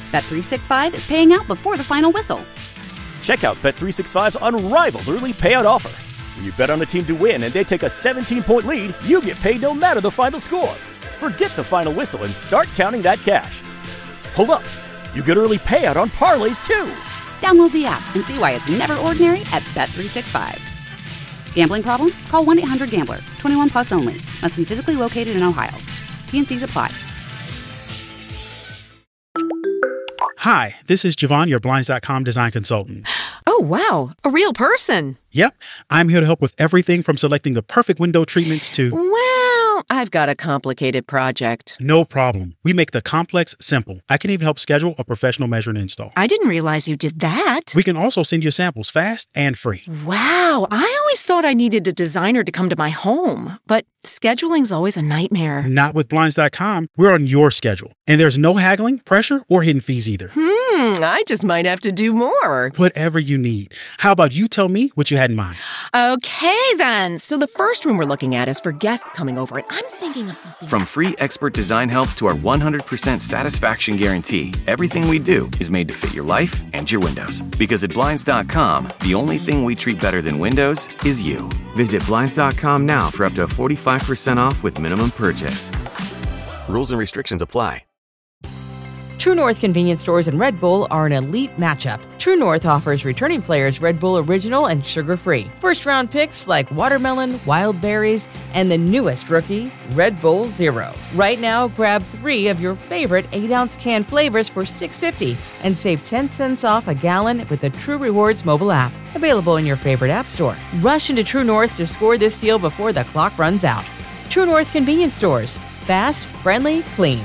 Bet365 is paying out before the final whistle. Check out Bet365's unrivaled early payout offer. When you bet on a team to win and they take a 17-point lead, you get paid no matter the final score. Forget the final whistle and start counting that cash. Hold up. You get early payout on parlays, too. Download the app and see why it's never ordinary at Bet365. Gambling problem? Call 1-800-GAMBLER. 21 plus only. Must be physically located in Ohio. T&Cs apply. Hi, this is Javon, your Blinds.com design consultant. Oh, wow. A real person. Yep. I'm here to help with everything from selecting the perfect window treatments to... Well, I've got a complicated project. No problem. We make the complex simple. I can even help schedule a professional measure and install. I didn't realize you did that. We can also send you samples fast and free. Wow. I always thought I needed a designer to come to my home, but scheduling's always a nightmare. Not with Blinds.com. We're on your schedule. And there's no haggling, pressure, or hidden fees either. I just might have to do more. Whatever you need. How about you tell me what you had in mind? Okay, then. So the first room we're looking at is for guests coming over, and I'm thinking of something... From free expert design help to our 100% satisfaction guarantee, everything we do is made to fit your life and your windows. Because at Blinds.com, the only thing we treat better than windows is you. Visit Blinds.com now for up to 45% off with minimum purchase. Rules and restrictions apply. True North convenience stores and Red Bull are an elite matchup. True North offers returning players Red Bull Original and sugar-free. First-round picks like watermelon, wild berries, and the newest rookie, Red Bull Zero. Right now, grab 3 of your favorite 8-ounce can flavors for $6.50 and save 10 cents off a gallon with the True Rewards mobile app. Available in your favorite app store. Rush into True North to score this deal before the clock runs out. True North convenience stores. Fast, friendly, clean.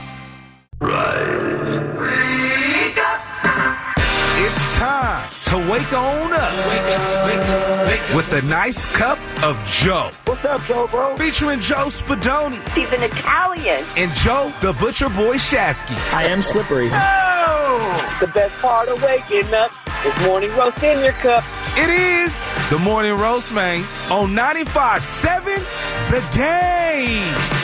Rise. Wake up. It's time to wake on up. Wake up, wake up, wake up. With a nice cup of Joe. What's up, Joe, bro? Featuring Joe Spadoni. He's an Italian. And Joe, the Butcher Boy Shasky. I am slippery. Oh! The best part of waking up is morning roast in your cup. It is the Morning Roast, man, on 95.7 The Game.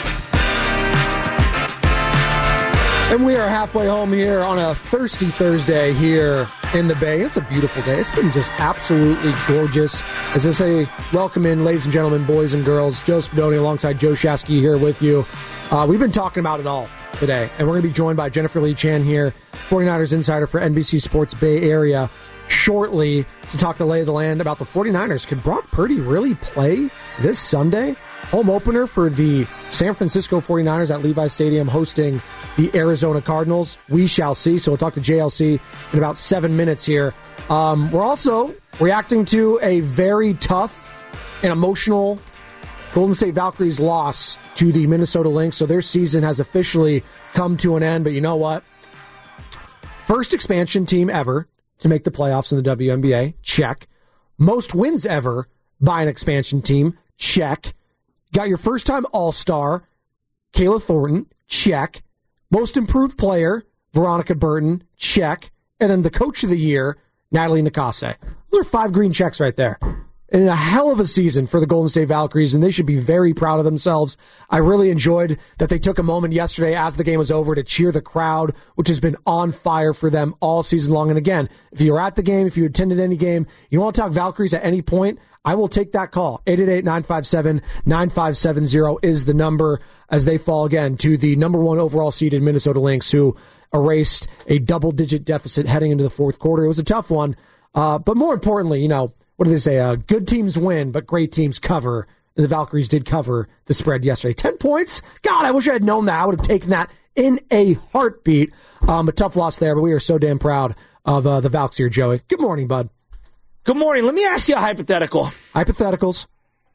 And we are halfway home here on a thirsty Thursday here in the Bay. It's a beautiful day. It's been just absolutely gorgeous. As I say, welcome in, ladies and gentlemen, boys and girls. Joe Spadoni alongside Joe Shasky here with you. We've been talking about it all today, and we're going to be joined by Jennifer Lee Chan here, 49ers insider for NBC Sports Bay Area, shortly to talk the lay of the land about the 49ers. Could Brock Purdy really play this Sunday? Home opener for the San Francisco 49ers at Levi's Stadium hosting the Arizona Cardinals. We shall see. So we'll talk to JLC in about 7 minutes here. We're also reacting to a very tough and emotional Golden State Valkyries loss to the Minnesota Lynx. So their season has officially come to an end. But you know what? First expansion team ever to make the playoffs in the WNBA. Check. Most wins ever by an expansion team. Check. Got your first-time All-Star, Kayla Thornton, check. Most improved player, Veronica Burton, check. And then the coach of the year, Natalie Nakase. Those are 5 green checks right there. And a hell of a season for the Golden State Valkyries, and they should be very proud of themselves. I really enjoyed that they took a moment yesterday as the game was over to cheer the crowd, which has been on fire for them all season long. And again, if you were at the game, if you attended any game, you want to talk Valkyries at any point, I will take that call. 888-957-9570 is the number as they fall again to the number 1 overall seeded Minnesota Lynx, who erased a double-digit deficit heading into the fourth quarter. It was a tough one. But more importantly, you know, what do they say? Good teams win, but great teams cover. And the Valkyries did cover the spread yesterday. 10 points? God, I wish I had known that. I would have taken that in a heartbeat. A tough loss there, but we are so damn proud of the Valks here, Joey. Good morning, bud. Good morning. Let me ask you a hypothetical. Hypotheticals.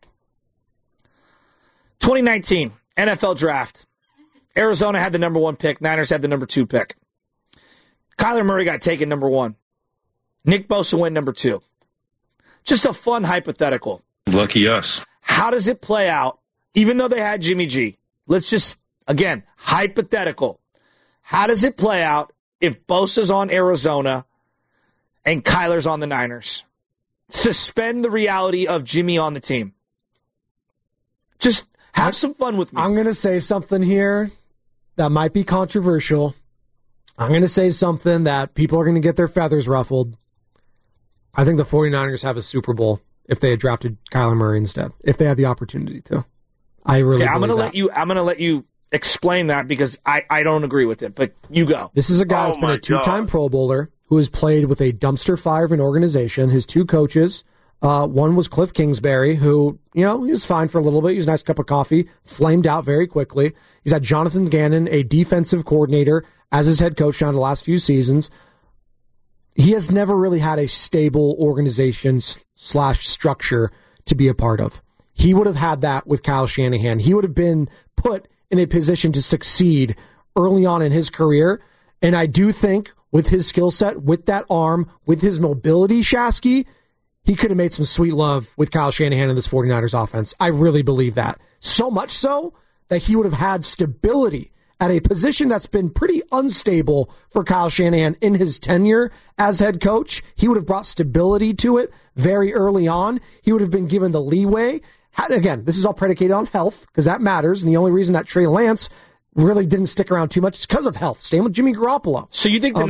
2019 NFL Draft. Arizona had the number 1 pick. Niners had the number 2 pick. Kyler Murray got taken number 1. Nick Bosa went number 2. Just a fun hypothetical. Lucky us. How does it play out, even though they had Jimmy G? Let's just, again, hypothetical. How does it play out if Bosa's on Arizona and Kyler's on the Niners? Suspend the reality of Jimmy on the team. Just have some fun with me. I'm going to say something here that might be controversial. I'm going to say something that people are going to get their feathers ruffled. I think the 49ers have a Super Bowl if they had drafted Kyler Murray instead, if they had the opportunity to. I'm going to let you explain that because I don't agree with it, but you go. This is a guy that's been a two-time Pro Bowler who has played with a dumpster fire of an organization. His two coaches, one was Cliff Kingsbury, who, he was fine for a little bit. He was a nice cup of coffee, flamed out very quickly. He's had Jonathan Gannon, a defensive coordinator, as his head coach down the last few seasons. He has never really had a stable organization / structure to be a part of. He would have had that with Kyle Shanahan. He would have been put in a position to succeed early on in his career. And I do think with his skill set, with that arm, with his mobility, Shasky, he could have made some sweet love with Kyle Shanahan in this 49ers offense. I really believe that. So much so that he would have had stability at a position that's been pretty unstable for Kyle Shanahan in his tenure as head coach. He would have brought stability to it very early on. He would have been given the leeway. Again, this is all predicated on health because that matters. And the only reason that Trey Lance really didn't stick around too much is because of health. Same with Jimmy Garoppolo. So you think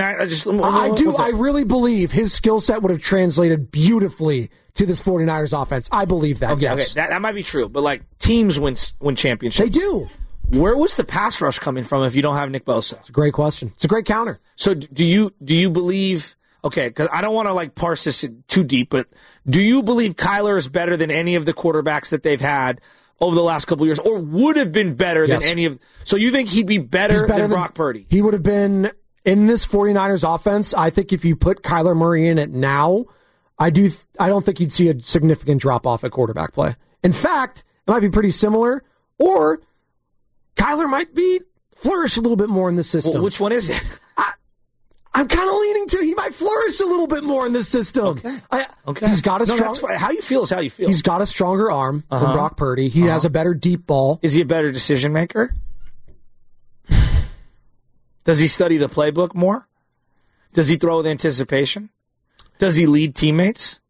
I really believe his skill set would have translated beautifully to this 49ers offense. I believe that, yes. Okay. That might be true, but teams win championships. They do. Where was the pass rush coming from if you don't have Nick Bosa? It's a great question. It's a great counter. So do you believe, because I don't want to parse this too deep, but do you believe Kyler is better than any of the quarterbacks that they've had over the last couple of years, or would have been better than any of? So you think he'd be better than Brock Purdy? He would have been in this 49ers offense. I think if you put Kyler Murray in it now, I don't think you'd see a significant drop off at quarterback play. In fact, it might be pretty similar, or Kyler might flourish a little bit more in this system. Well, which one is it? I'm kind of leaning to he might flourish a little bit more in this system. Okay. He's got how you feel is how you feel. He's got a stronger arm than Brock Purdy. He has a better deep ball. Is he a better decision maker? Does he study the playbook more? Does he throw with anticipation? Does he lead teammates?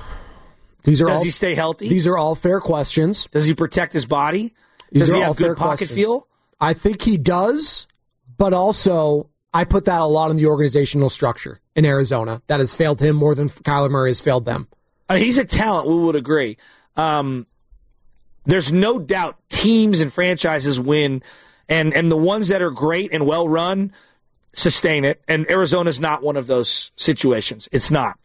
Does he stay healthy? These are all fair questions. Does he protect his body? Does he have good pocket feel? I think he does, but also I put that a lot in the organizational structure in Arizona that has failed him more than Kyler Murray has failed them. He's a talent, we would agree. There's no doubt teams and franchises win, and the ones that are great and well-run sustain it, and Arizona's not one of those situations. It's not.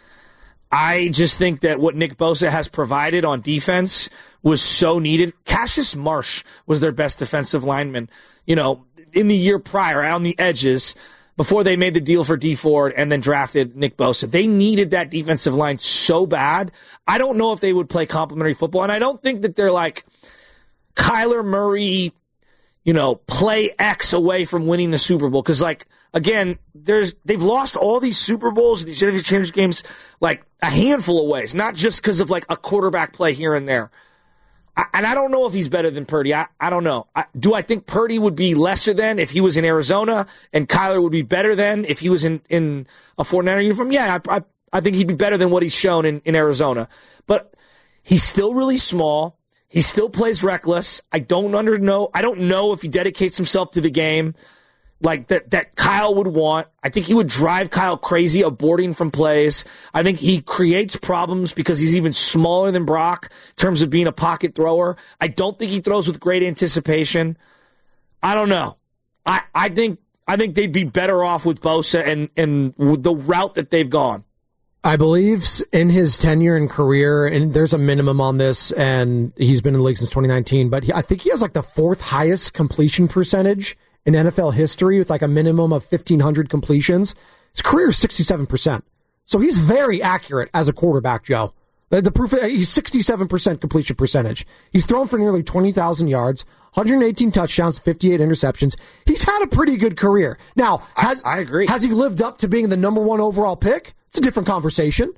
I just think that what Nick Bosa has provided on defense was so needed. Cassius Marsh was their best defensive lineman, in the year prior, on the edges, before they made the deal for Dee Ford and then drafted Nick Bosa. They needed that defensive line so bad. I don't know if they would play complimentary football, and I don't think that they're like Kyler Murray, play X away from winning the Super Bowl. Because, again, they've lost all these Super Bowls, these championship games, a handful of ways, not just because of, a quarterback play here and there. And I don't know if he's better than Purdy. I don't know. Do I think Purdy would be lesser than if he was in Arizona, and Kyler would be better than if he was in a 49er uniform? Yeah, I think he'd be better than what he's shown in Arizona. But he's still really small. He still plays reckless. I don't know if he dedicates himself to the game that Kyle would want. I think he would drive Kyle crazy aborting from plays. I think he creates problems because he's even smaller than Brock in terms of being a pocket thrower. I don't think he throws with great anticipation. I don't know. I think they'd be better off with Bosa and the route that they've gone. I believe in his tenure and career, and there's a minimum on this, and he's been in the league since 2019, but I think he has the fourth highest completion percentage in NFL history with a minimum of 1,500 completions. His career is 67%. So he's very accurate as a quarterback, Joe. The proof, he's 67% completion percentage. He's thrown for nearly 20,000 yards, 118 touchdowns, 58 interceptions. He's had a pretty good career. Now, I agree. Has he lived up to being the number one overall pick? It's a different conversation.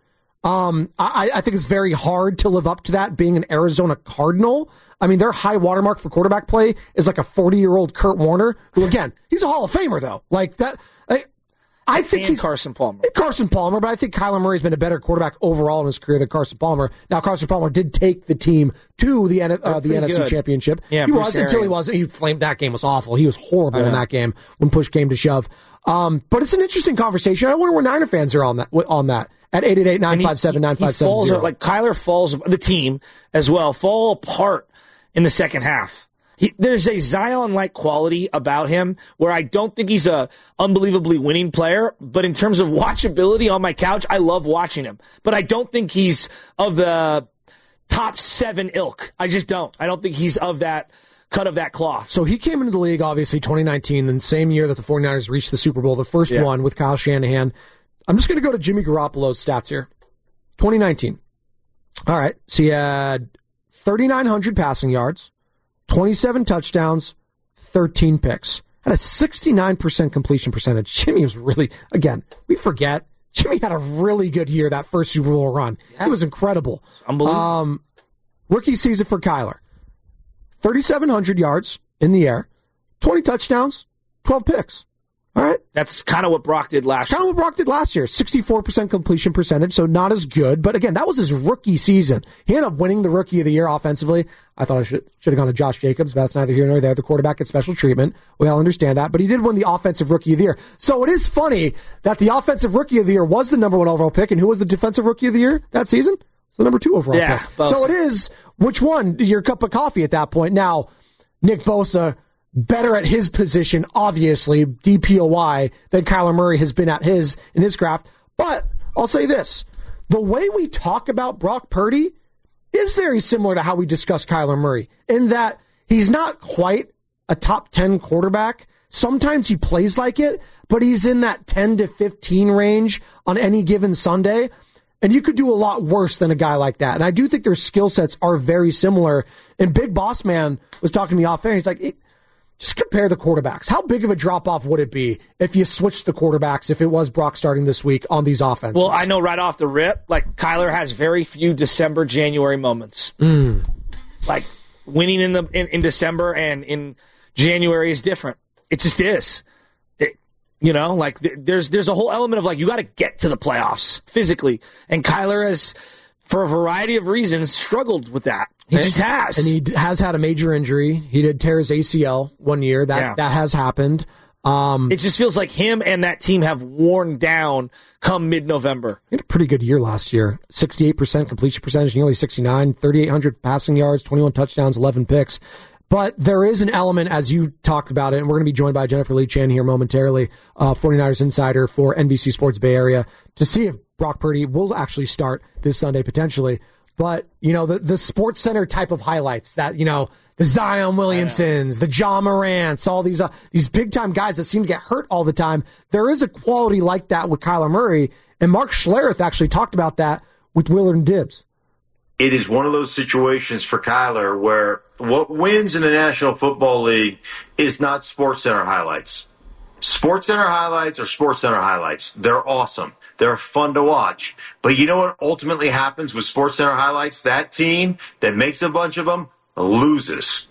I think it's very hard to live up to that being an Arizona Cardinal. I mean, their high watermark for quarterback play is a 40-year-old Kurt Warner, who, again, he's a Hall of Famer, though. I think he's Carson Palmer. But I think Kyler Murray's been a better quarterback overall in his career than Carson Palmer. Now, Carson Palmer did take the team to the NFC Championship. Yeah, he was until he wasn't. He flamed. That game was awful. He was horrible in that game when push came to shove. But it's an interesting conversation. I wonder where Niner fans are on that. At 888-957-9570. Like Kyler falls, the team as well, fall apart in the second half. There's a Zion-like quality about him where I don't think he's a unbelievably winning player, but in terms of watchability on my couch, I love watching him. But I don't think he's of the top 7 ilk. I just don't. I don't think he's of that cut of that cloth. So he came into the league, obviously, 2019, the same year that the 49ers reached the Super Bowl, the first one with Kyle Shanahan. I'm just going to go to Jimmy Garoppolo's stats here. 2019. All right. So he had 3,900 passing yards, 27 touchdowns, 13 picks. Had a 69% completion percentage. Jimmy was really, again, we forget, Jimmy had a really good year that first Super Bowl run. Yeah. It was incredible. Unbelievable. Rookie season for Kyler. 3,700 yards in the air, 20 touchdowns, 12 picks. All right. That's kind of what Brock did last year. 64% completion percentage, so not as good. But again, that was his rookie season. He ended up winning the Rookie of the Year offensively. I thought I should have gone to Josh Jacobs, but that's neither here nor there. The quarterback gets special treatment. We all understand that. But he did win the Offensive Rookie of the Year. So it is funny that the Offensive Rookie of the Year was the number 1 overall pick, and who was the Defensive Rookie of the Year that season? It's the number 2 overall pick. Bosa. So it is, which one, your cup of coffee at that point. Now, Nick Bosa, better at his position, obviously, DPOY, than Kyler Murray has been at in his craft. But I'll say this. The way we talk about Brock Purdy is very similar to how we discuss Kyler Murray, in that he's not quite a top 10 quarterback. Sometimes he plays like it, but he's in that 10 to 15 range on any given Sunday. And you could do a lot worse than a guy like that. And I do think their skill sets are very similar. And Big Boss Man was talking to me off air. He's like, just compare the quarterbacks. How big of a drop-off would it be if you switched the quarterbacks, if it was Brock starting this week on these offenses? Well, I know right off the rip, like Kyler has very few December, January moments. Like winning in December and in January is different. It just is. There's a whole element of like, you got to get to the playoffs physically. And Kyler has, for a variety of reasons, struggled with that. He just has. And he has had a major injury. He did tear his ACL one year. That has happened. It just feels like him and that team have worn down come mid-November. He had a pretty good year last year. 68% completion percentage, nearly 69, 3,800 passing yards, 21 touchdowns, 11 picks. But there is an element, as you talked about it, and we're going to be joined by Jennifer Lee Chan here momentarily, 49ers insider for NBC Sports Bay Area, to see if Brock Purdy will actually start this Sunday potentially. But, the Sports Center type of highlights that, the Zion Williamsons, the Ja Morants, all these big-time guys that seem to get hurt all the time, there is a quality like that with Kyler Murray. And Mark Schlereth actually talked about that with Willard and Dibbs. It is one of those situations for Kyler where what wins in the National Football League is not SportsCenter highlights. SportsCenter highlights are SportsCenter highlights. They're awesome. They're fun to watch. But you know what ultimately happens with SportsCenter highlights? That team that makes a bunch of them loses,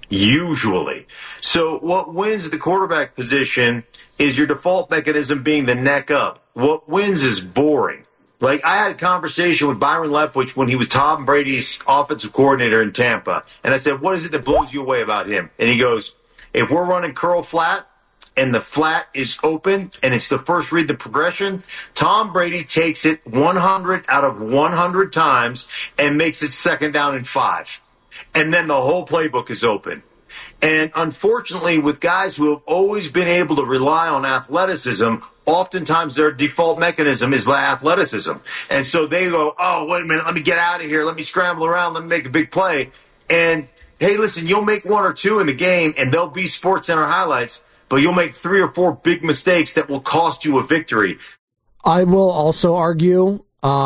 usually. So what wins at the quarterback position is your default mechanism being the neck up. What wins is boring. Like, I had a conversation with Byron Leftwich when he was Tom Brady's offensive coordinator in Tampa. And I said, what is it that blows you away about him? And he goes, if we're running curl flat and the flat is open and it's the first read the progression, Tom Brady takes it 100 out of 100 times and makes it 2nd down and 5. And then the whole playbook is open. And unfortunately, with guys who have always been able to rely on athleticism, oftentimes their default mechanism is athleticism. And so they go, oh, wait a minute, let me get out of here. Let me scramble around. Let me make a big play. And, hey, listen, you'll make 1 or 2 in the game, and they'll be SportsCenter highlights, but you'll make 3 or 4 big mistakes that will cost you a victory. I will also argue,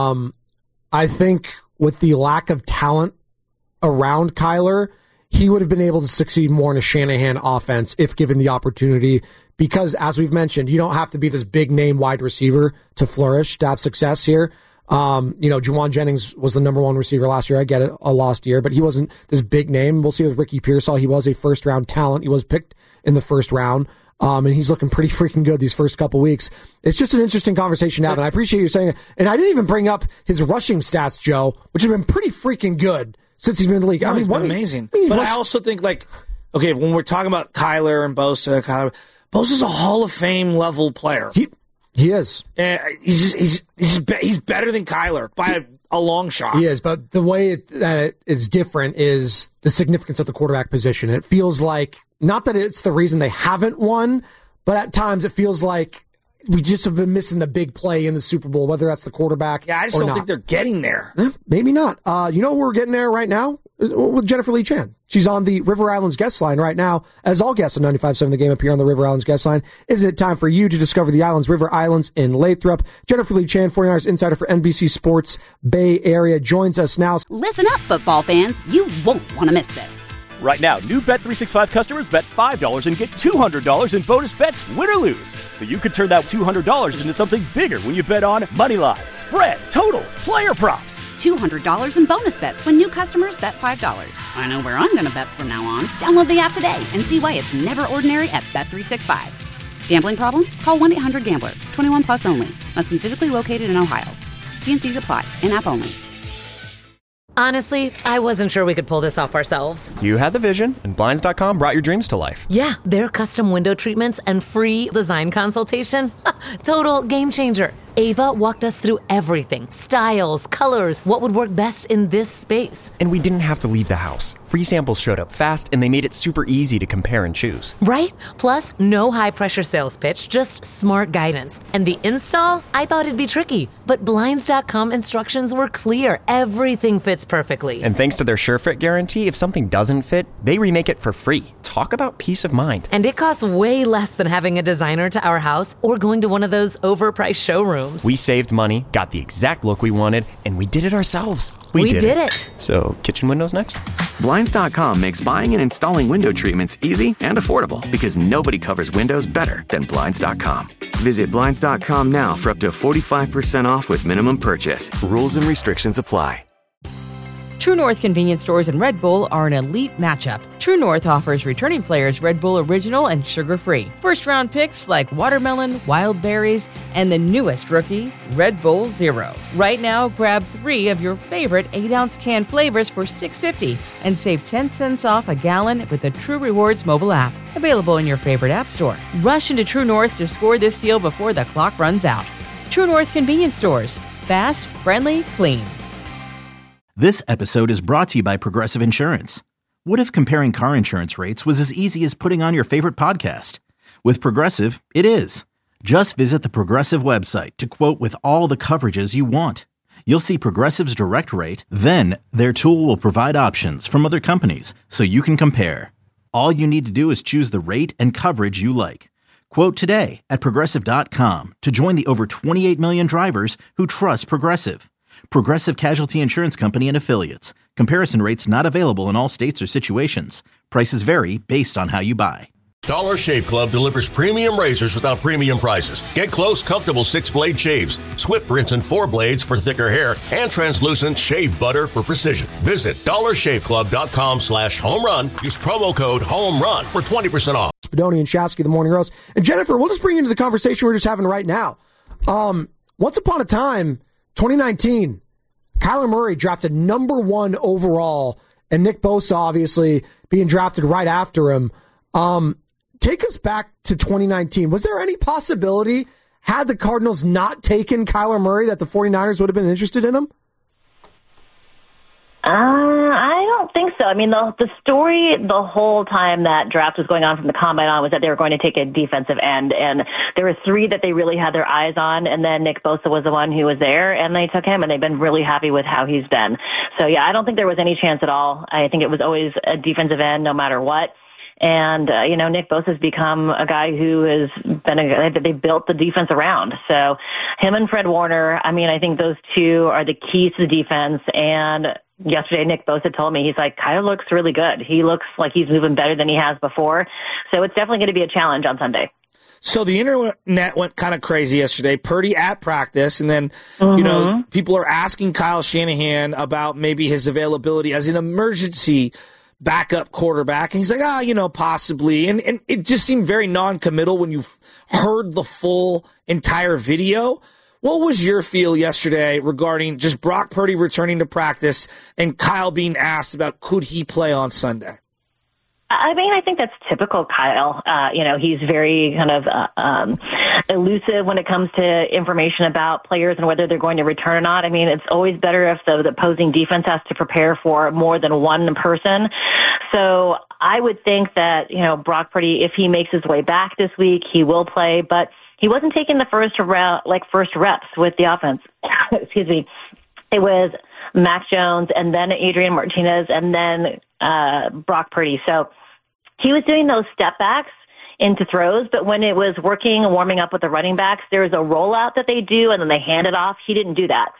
I think with the lack of talent around Kyler, he would have been able to succeed more in a Shanahan offense if given the opportunity, because, as we've mentioned, you don't have to be this big-name wide receiver to flourish, to have success here. Juwan Jennings was the number 1 receiver last year. I get it, a lost year, but he wasn't this big name. We'll see with Ricky Pearsall. He was a first-round talent. He was picked in the first round. And he's looking pretty freaking good these first couple weeks. It's just an interesting conversation now, and I appreciate you saying it. And I didn't even bring up his rushing stats, Joe, which have been pretty freaking good since he's been in the league. He's been amazing. But I also think, okay, when we're talking about Kyler and Bosa, Bosa's a Hall of Fame level player. He is. He's better than Kyler by a long shot. He is, but the way that it is different is the significance of the quarterback position. It feels like, not that it's the reason they haven't won, but at times it feels like we just have been missing the big play in the Super Bowl, whether that's the quarterback I just don't think they're getting there. Maybe not. We're getting there right now with Jennifer Lee Chan. She's on the River Islands guest line right now, as all guests on 95.7 The Game appear on the River Islands guest line. Isn't it time for you to discover the islands, River Islands in Lathrop? Jennifer Lee Chan, 49ers insider for NBC Sports Bay Area, joins us now. Listen up, football fans. You won't want to miss this. Right now, new Bet365 customers bet $5 and get $200 in bonus bets, win or lose. So you could turn that $200 into something bigger when you bet on moneyline, spread, totals, player props. $200 in bonus bets when new customers bet $5. I know where I'm going to bet from now on. Download the app today and see why it's never ordinary at Bet365. Gambling problem? Call 1-800-GAMBLER. 21 plus only. Must be physically located in Ohio. T&Cs apply. In-app only. Honestly, I wasn't sure we could pull this off ourselves. You had the vision, and Blinds.com brought your dreams to life. Yeah, their custom window treatments and free design consultation. Total game changer. Ava walked us through everything. Styles, colors, what would work best in this space. And we didn't have to leave the house. Free samples showed up fast, and they made it super easy to compare and choose. Right? Plus, no high-pressure sales pitch, just smart guidance. And the install? I thought it'd be tricky, but Blinds.com instructions were clear. Everything fits perfectly. And thanks to their SureFit guarantee, if something doesn't fit, they remake it for free. Talk about peace of mind. And it costs way less than having a designer to our house or going to one of those overpriced showrooms. We saved money, got the exact look we wanted, and we did it ourselves. We did it. So, kitchen windows next? Blinds.com makes buying and installing window treatments easy and affordable because nobody covers windows better than Blinds.com. Visit Blinds.com now for up to 45% off with minimum purchase. Rules and restrictions apply. True North convenience stores and Red Bull are an elite matchup. True North offers returning players Red Bull Original and sugar-free. First-round picks like watermelon, wild berries, and the newest rookie, Red Bull Zero. Right now, grab 3 of your favorite 8-ounce can flavors for $6.50 and save 10 cents off a gallon with the True Rewards mobile app. Available in your favorite app store. Rush into True North to score this deal before the clock runs out. True North convenience stores. Fast, friendly, clean. This episode is brought to you by Progressive Insurance. What if comparing car insurance rates was as easy as putting on your favorite podcast? With Progressive, it is. Just visit the Progressive website to quote with all the coverages you want. You'll see Progressive's direct rate, then their tool will provide options from other companies so you can compare. All you need to do is choose the rate and coverage you like. Quote today at Progressive.com to join the over 28 million drivers who trust Progressive. Progressive Casualty Insurance Company and Affiliates. Comparison rates not available in all states or situations. Prices vary based on how you buy. Dollar Shave Club delivers premium razors without premium prices. Get close, comfortable 6-blade shaves, swift rinse and 4 blades for thicker hair, and translucent shave butter for precision. Visit dollarshaveclub.com/homerun. Use promo code HOMERUN for 20% off. Spadoni and Shasky, the Morning Roast. And Jennifer, we'll just bring you into the conversation we're just having right now. Once upon a time, 2019, Kyler Murray drafted number 1 overall, and Nick Bosa obviously being drafted right after him. Take us back to 2019. Was there any possibility, had the Cardinals not taken Kyler Murray, that the 49ers would have been interested in him? I don't think so. I mean, the story the whole time that draft was going on from the combine on was that they were going to take a defensive end, and there were 3 that they really had their eyes on, and then Nick Bosa was the one who was there, and they took him, and they've been really happy with how he's been. So, yeah, I don't think there was any chance at all. I think it was always a defensive end no matter what. And, Nick Bosa's become a guy who has been a guy that they built the defense around. So him and Fred Warner, I mean, I think those 2 are the keys to the defense. And yesterday, Nick Bosa told me, he's like, Kyler looks really good. He looks like he's moving better than he has before. So it's definitely going to be a challenge on Sunday. So the internet went kind of crazy yesterday. Purdy at practice, and then, people are asking Kyle Shanahan about maybe his availability as an emergency backup quarterback. And he's like, possibly. And it just seemed very non-committal when you heard the full entire video. What was your feel yesterday regarding just Brock Purdy returning to practice and Kyle being asked about could he play on Sunday? I mean, I think that's typical Kyle. He's very kind of elusive when it comes to information about players and whether they're going to return or not. I mean, it's always better if the opposing defense has to prepare for more than one person. So I would think that, Brock Purdy, if he makes his way back this week, he will play, but he wasn't taking the first reps with the offense. Excuse me. It was Mac Jones and then Adrian Martinez and then Brock Purdy. So he was doing those step backs into throws, but when it was working and warming up with the running backs, there's a rollout that they do and then they hand it off. He didn't do that.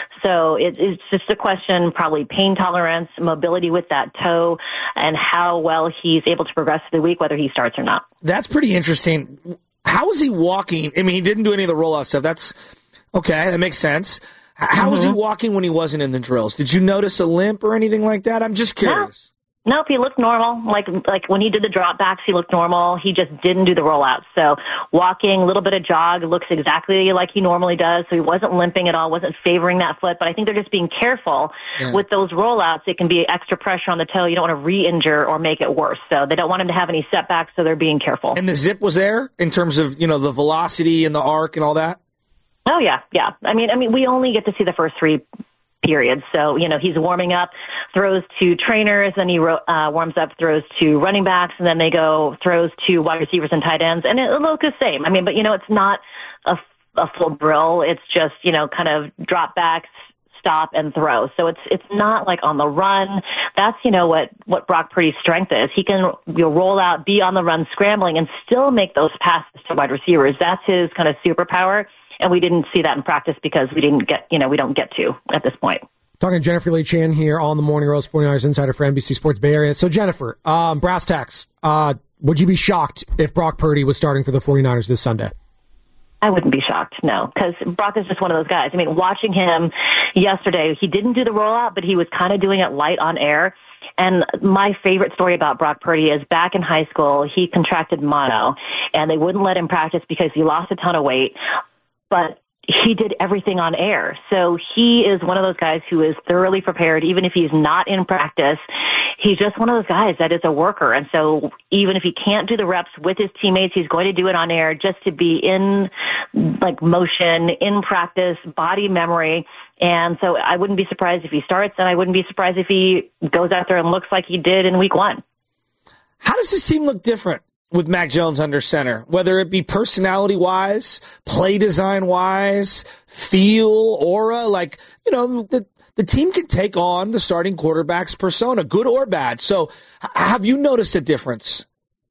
So it's just a question, probably pain tolerance, mobility with that toe, and how well he's able to progress through the week, whether he starts or not. That's pretty interesting. How is he walking? I mean, he didn't do any of the rollout stuff. That's okay. That makes sense. How was he walking when he wasn't in the drills? Did you notice a limp or anything like that? I'm just curious. Nope, he looked normal. Like when he did the drop backs, he looked normal. He just didn't do the rollouts. So walking, a little bit of jog, looks exactly like he normally does. So he wasn't limping at all, wasn't favoring that foot. But I think they're just being careful with those rollouts. It can be extra pressure on the toe. You don't want to re-injure or make it worse. So they don't want him to have any setbacks, so they're being careful. And the zip was there in terms of, the velocity and the arc and all that? Oh, yeah. I mean, we only get to see the first three periods. So, he's warming up, throws to trainers, then he warms up, throws to running backs, and then they go throws to wide receivers and tight ends. And it looks the same. I mean, but, it's not a full drill. It's just, kind of drop backs, stop, and throw. So it's not like on the run. That's, what Brock Purdy's strength is. He can roll out, be on the run, scrambling, and still make those passes to wide receivers. That's his kind of superpower. And we didn't see that in practice because we don't get to at this point. Talking to Jennifer Lee Chan here on the Morning Roast 49ers Insider for NBC Sports Bay Area. So, Jennifer, brass tacks, would you be shocked if Brock Purdy was starting for the 49ers this Sunday? I wouldn't be shocked, no, because Brock is just one of those guys. I mean, watching him yesterday, he didn't do the rollout, but he was kind of doing it light on air. And my favorite story about Brock Purdy is back in high school, he contracted mono, and they wouldn't let him practice because he lost a ton of weight. But he did everything on air. So he is one of those guys who is thoroughly prepared, even if he's not in practice. He's just one of those guys that is a worker. And so even if he can't do the reps with his teammates, he's going to do it on air just to be in motion, in practice, body memory. And so I wouldn't be surprised if he starts, and I wouldn't be surprised if he goes out there and looks like he did in week 1. How does his team look different with Mac Jones under center, whether it be personality-wise, play design-wise, feel, aura? The team can take on the starting quarterback's persona, good or bad. So have you noticed a difference?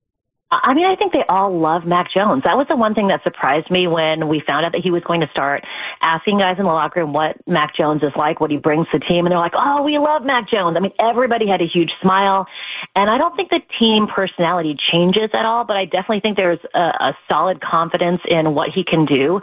I mean, I think they all love Mac Jones. That was the one thing that surprised me when we found out that he was going to start, asking guys in the locker room what Mac Jones is like, what he brings to the team. And they're like, oh, we love Mac Jones. I mean, everybody had a huge smile. And I don't think the team personality changes at all, but I definitely think there's a solid confidence in what he can do.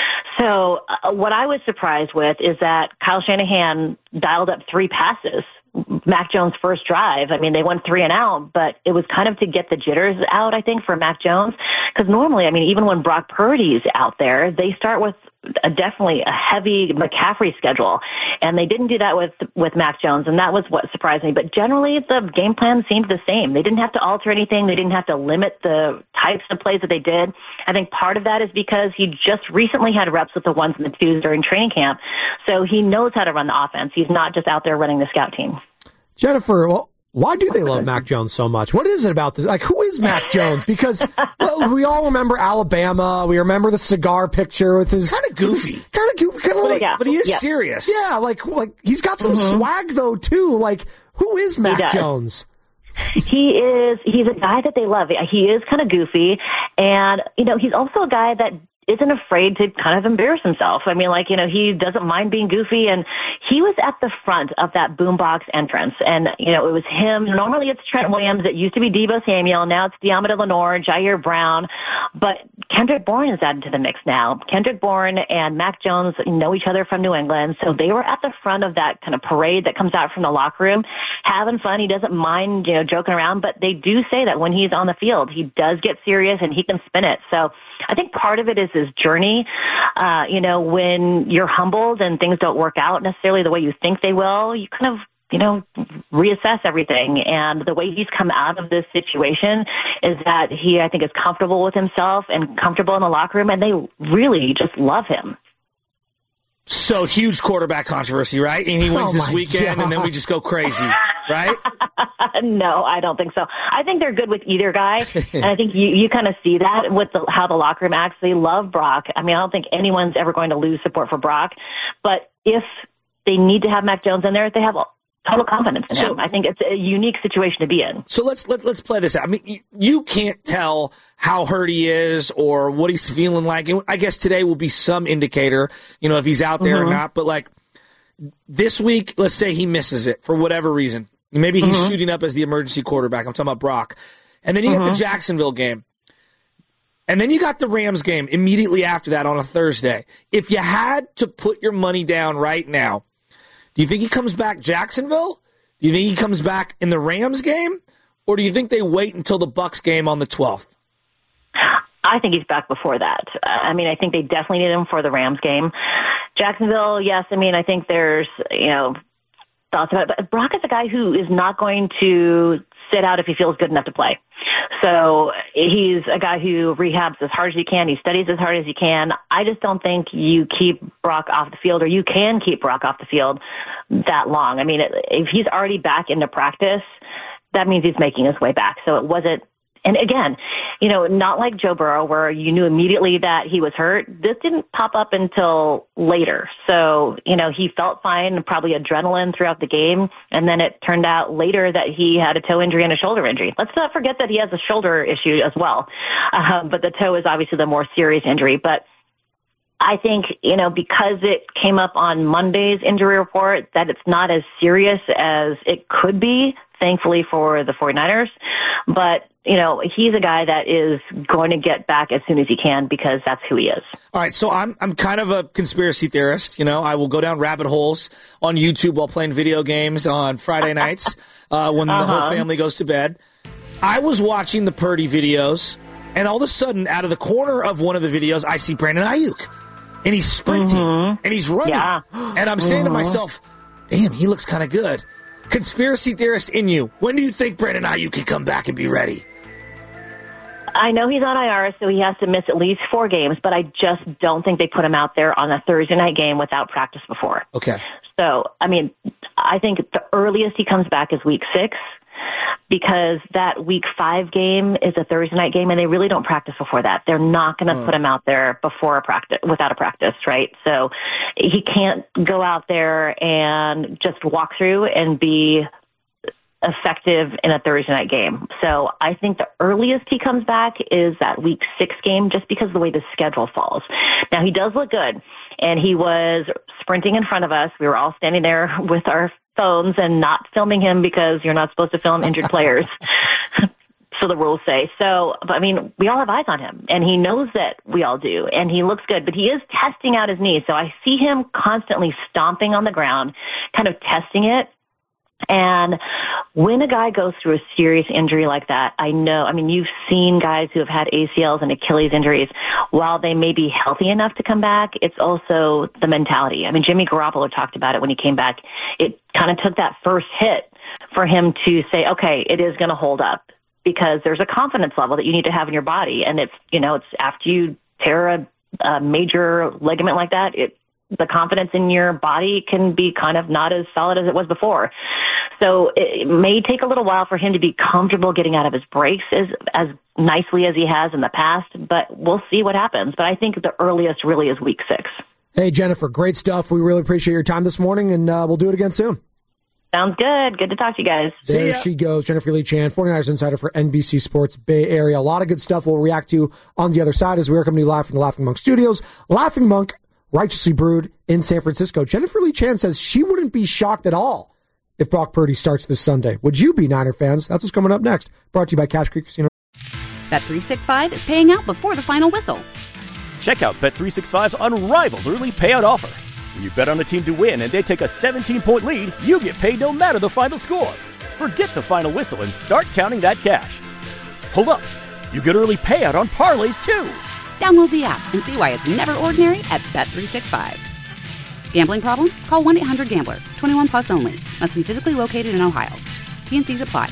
So what I was surprised with is that Kyle Shanahan dialed up 3 passes. Mac Jones' first drive. I mean, they went 3 and out, but it was kind of to get the jitters out, I think, for Mac Jones. Because normally, I mean, even when Brock Purdy's out there, they start with definitely a heavy McCaffrey schedule. And they didn't do that with Mac Jones, and that was what surprised me. But generally, the game plan seemed the same. They didn't have to alter anything. They didn't have to limit the types of plays that they did. I think part of that is because he just recently had reps with the 1s and the 2s during training camp. So he knows how to run the offense. He's not just out there running the scout team. Jennifer, well, why do they love Mac Jones so much? What is it about this? Like, who is Mac Jones? Because we all remember Alabama. We remember the cigar picture with his kind of goofy, but he is serious. Yeah, like he's got some swag though too. Like, who is Mac Jones? He's a guy that they love. He is kind of goofy, and he's also a guy that isn't afraid to kind of embarrass himself. I mean, like, he doesn't mind being goofy, and he was at the front of that boombox entrance, and, it was him. Normally it's Trent Williams. It used to be Deebo Samuel. Now it's Diamante Lenore, Jair Brown, but Kendrick Bourne is added to the mix now. Kendrick Bourne and Mac Jones know each other from New England, so they were at the front of that kind of parade that comes out from the locker room, having fun. He doesn't mind, joking around, but they do say that when he's on the field, he does get serious and he can spin it. So I think part of it is his journey. When you're humbled and things don't work out necessarily the way you think they will, you kind of, reassess everything. And the way he's come out of this situation is that he, I think, is comfortable with himself and comfortable in the locker room, and they really just love him. So huge quarterback controversy, right? And he wins this weekend, and then we just go crazy, right? No, I don't think so. I think they're good with either guy, and I think you kind of see that with how the locker room acts. They love Brock. I mean, I don't think anyone's ever going to lose support for Brock, but if they need to have Mac Jones in there, they have total confidence in him. I think it's a unique situation to be in. So let's play this out. I mean, you can't tell how hurt he is or what he's feeling like. I guess today will be some indicator, if he's out there or not. But like this week, let's say he misses it for whatever reason. Maybe he's shooting up as the emergency quarterback. I'm talking about Brock. And then you get the Jacksonville game. And then you got the Rams game immediately after that on a Thursday. If you had to put your money down right now, do you think he comes back Jacksonville? Do you think he comes back in the Rams game? Or do you think they wait until the Bucs game on the 12th? I think he's back before that. I mean, I think they definitely need him for the Rams game. Jacksonville, yes. I mean, I think there's, thoughts about it. But Brock is a guy who is not going to sit out if he feels good enough to play. So he's a guy who rehabs as hard as he can. He studies as hard as he can. I just don't think you keep Brock off the field, or you can keep Brock off the field that long. I mean, if he's already back into practice, that means he's making his way back. So it wasn't. And again, not like Joe Burrow where you knew immediately that he was hurt. This didn't pop up until later. So, he felt fine, probably adrenaline throughout the game. And then it turned out later that he had a toe injury and a shoulder injury. Let's not forget that he has a shoulder issue as well. But the toe is obviously the more serious injury. But I think, because it came up on Monday's injury report, that it's not as serious as it could be, thankfully for the 49ers. But, he's a guy that is going to get back as soon as he can because that's who he is. All right, so I'm kind of a conspiracy theorist. I will go down rabbit holes on YouTube while playing video games on Friday nights when the whole family goes to bed. I was watching the Purdy videos, and all of a sudden, out of the corner of one of the videos, I see Brandon Ayuk. And he's sprinting, and he's running. Yeah. And I'm saying to myself, damn, he looks kind of good. Conspiracy theorist in you, when do you think Brandon Ayuk can come back and be ready? I know he's on IR, so he has to miss at least 4 games, but I just don't think they put him out there on a Thursday night game without practice before. Okay. So, I mean, I think the earliest he comes back is week 6. Because that week 5 game is a Thursday night game, and they really don't practice before that. They're not going to put him out there before a practice, without a practice, right? So he can't go out there and just walk through and be effective in a Thursday night game. So I think the earliest he comes back is that week 6 game, just because of the way the schedule falls. Now, he does look good, and he was sprinting in front of us. We were all standing there with our phones and not filming him because you're not supposed to film injured players. So the rules say. So, but I mean, we all have eyes on him, and he knows that we all do, and he looks good, but he is testing out his knee. So I see him constantly stomping on the ground, kind of testing it. And when a guy goes through a serious injury like that, I mean, you've seen guys who have had ACLs and Achilles injuries. While they may be healthy enough to come back, it's also the mentality. I mean, Jimmy Garoppolo talked about it when he came back. It kind of took that first hit for him to say, okay, it is going to hold up, because there's a confidence level that you need to have in your body. And it's, it's after you tear a major ligament like that, the confidence in your body can be kind of not as solid as it was before. So it may take a little while for him to be comfortable getting out of his breaks as nicely as he has in the past, but we'll see what happens. But I think the earliest really is week 6. Hey, Jennifer, great stuff. We really appreciate your time this morning, and we'll do it again soon. Sounds good. Good to talk to you guys. There she goes, Jennifer Lee Chan, 49ers insider for NBC Sports Bay Area. A lot of good stuff we'll react to on the other side as we are coming to you live from the Laughing Monk Studios. Laughing Monk, righteously brewed in San Francisco. Jennifer Lee Chan says she wouldn't be shocked at all if Brock Purdy starts this Sunday. Would you be, Niner fans? That's what's coming up next. Brought to you by Cash Creek Casino. Bet365 is paying out before the final whistle. Check out Bet365's unrivaled early payout offer. When you bet on a team to win and they take a 17-point lead, you get paid no matter the final score. Forget the final whistle and start counting that cash. Hold up. You get early payout on parlays, too. Download the app and see why it's never ordinary at Bet365. Gambling problem? Call 1-800-GAMBLER. 21 plus only. Must be physically located in Ohio. T&Cs apply.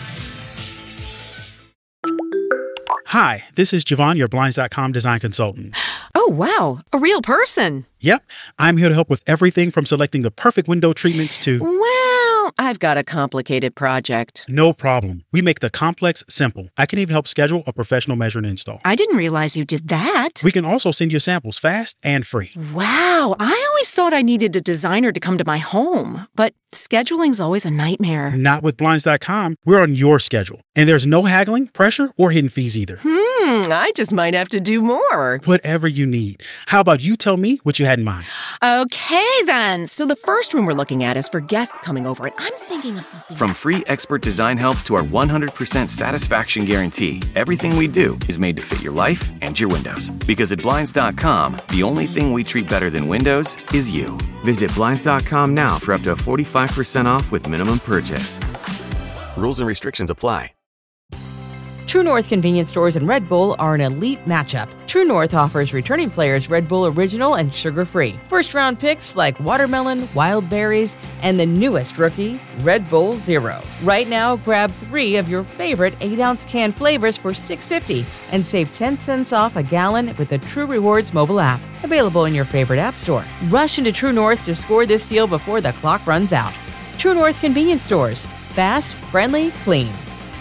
Hi, this is Javon, your Blinds.com design consultant. Oh, wow. A real person. Yep. I'm here to help with everything from selecting the perfect window treatments to... Well, I've got a complicated project. No problem. We make the complex simple. I can even help schedule a professional measure and install. I didn't realize you did that. We can also send you samples fast and free. Wow. I always thought I needed a designer to come to my home, but scheduling's always a nightmare. Not with Blinds.com. We're on your schedule. And there's no haggling, pressure, or hidden fees either. I just might have to do more. Whatever you need. How about you tell me what you had in mind? Okay, then. So the first room we're looking at is for guests coming over, and I'm thinking of something. From free expert design help to our 100% satisfaction guarantee, everything we do is made to fit your life and your windows. Because at Blinds.com, the only thing we treat better than windows is you. Visit Blinds.com now for up to 45% off with minimum purchase. Rules and restrictions apply. True North convenience stores and Red Bull are an elite matchup. True North offers returning players Red Bull Original and sugar-free. First-round picks like watermelon, wild berries, and the newest rookie, Red Bull Zero. Right now, grab 3 of your favorite 8-ounce can flavors for $6.50 and save 10 cents off a gallon with the True Rewards mobile app. Available in your favorite app store. Rush into True North to score this deal before the clock runs out. True North convenience stores. Fast, friendly, clean.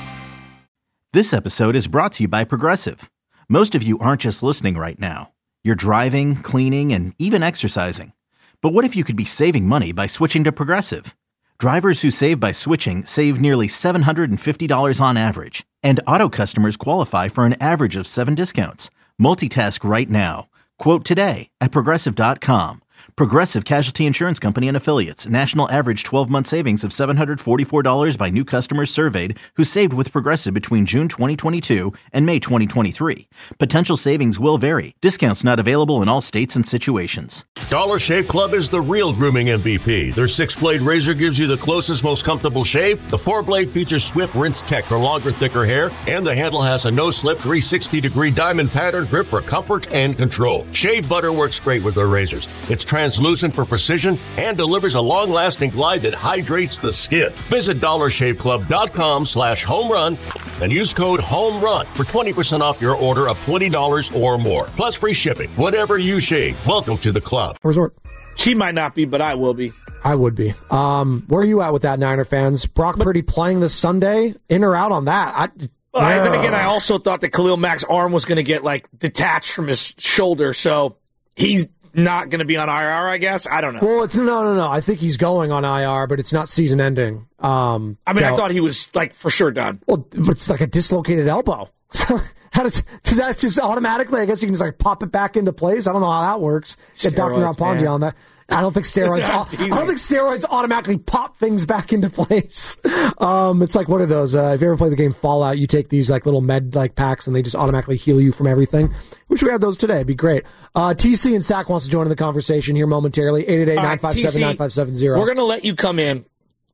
This episode is brought to you by Progressive. Most of you aren't just listening right now. You're driving, cleaning, and even exercising. But what if you could be saving money by switching to Progressive? Drivers who save by switching save nearly $750 on average. And auto customers qualify for an average of 7 discounts. Multitask right now. Quote today at Progressive.com. Progressive Casualty Insurance Company and Affiliates. National average 12-month savings of $744 by new customers surveyed who saved with Progressive between June 2022 and May 2023. Potential savings will vary. Discounts not available in all states and situations. Dollar Shave Club is the real grooming MVP. Their 6-blade razor gives you the closest, most comfortable shave. The 4-blade features Swift Rinse Tech for longer, thicker hair. And the handle has a no-slip 360-degree diamond pattern grip for comfort and control. Shave butter works great with their razors. It's translucent for precision and delivers a long-lasting glide that hydrates the skin. Visit DollarShaveClub.com/homerun and use code HOMERUN for 20% off your order of $20 or more. Plus free shipping. Whatever you shave, welcome to the club. Resort. She might not be, but I will be. I would be. Where are you at with that, Niner fans? Brock Purdy playing this Sunday? In or out on that? Then again, I also thought that Khalil Mack's arm was going to get detached from his shoulder, so he's not going to be on IR, I guess. I don't know. Well, it's no. I think he's going on IR, but it's not season ending. I thought he was for sure done. Well, it's like a dislocated elbow. How does that just automatically? I guess you can just pop it back into place. I don't know how that works. Get Dr. Rapongi on that. I don't think steroids. I don't think steroids automatically pop things back into place. It's like one of those. If you ever play the game Fallout, you take these little med packs and they just automatically heal you from everything. Wish we had those today. It'd be great. TC and Sack wants to join in the conversation here momentarily. 888-957-9570. We're gonna let you come in,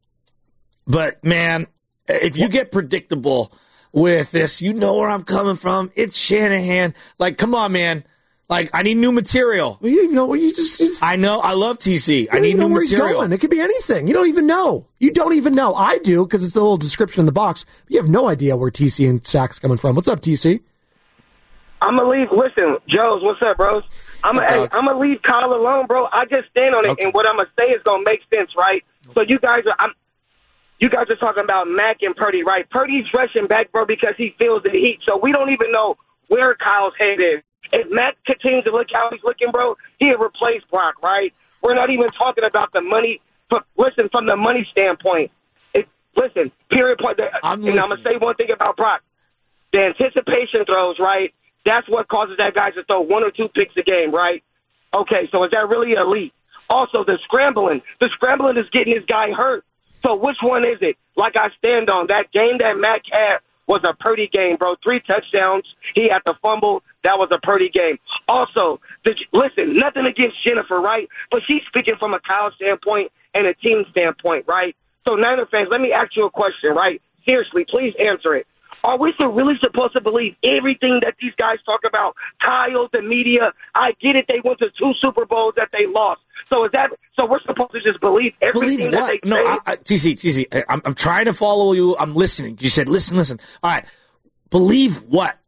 but man, if you get predictable with this, you know where I'm coming from. It's Shanahan. Come on, man. I need new material. Well, you just I know. I love TC. I need new material. He's going. It could be anything. You don't even know. I do because it's a little description in the box. But you have no idea where TC and Sack's coming from. What's up, TC? I'm going to leave. Listen, Joes, what's up, bros? I'm going to leave Kyle alone, bro. I just stand on it. Okay. And what I'm going to say is going to make sense, right? So you guys are talking about Mac and Purdy, right? Purdy's rushing back, bro, because he feels the heat. So we don't even know where Kyle's head is. If Matt continues to look how he's looking, bro, he'll replace Brock, right? We're not even talking about the money listen, from the money standpoint, listen, period point. I'm going to say one thing about Brock. The anticipation throws, right? That's what causes that guy to throw 1 or 2 picks a game, right? Okay, so is that really elite? Also, the scrambling is getting this guy hurt. So which one is it? Like I stand on, that game that Mac had was a Purdy game, bro. 3 touchdowns. He had the fumble. That was a Purdy game. Also, listen, nothing against Jennifer, right? But she's speaking from a Kyle standpoint and a team standpoint, right? So, Niner fans, let me ask you a question, right? Seriously, please answer it. Are we really supposed to believe everything that these guys talk about? Kyle, the media, I get it. They went to 2 Super Bowls that they lost. So we're supposed to just believe everything that they say? TC, I'm trying to follow you. I'm listening. You said, listen. All right. Believe what?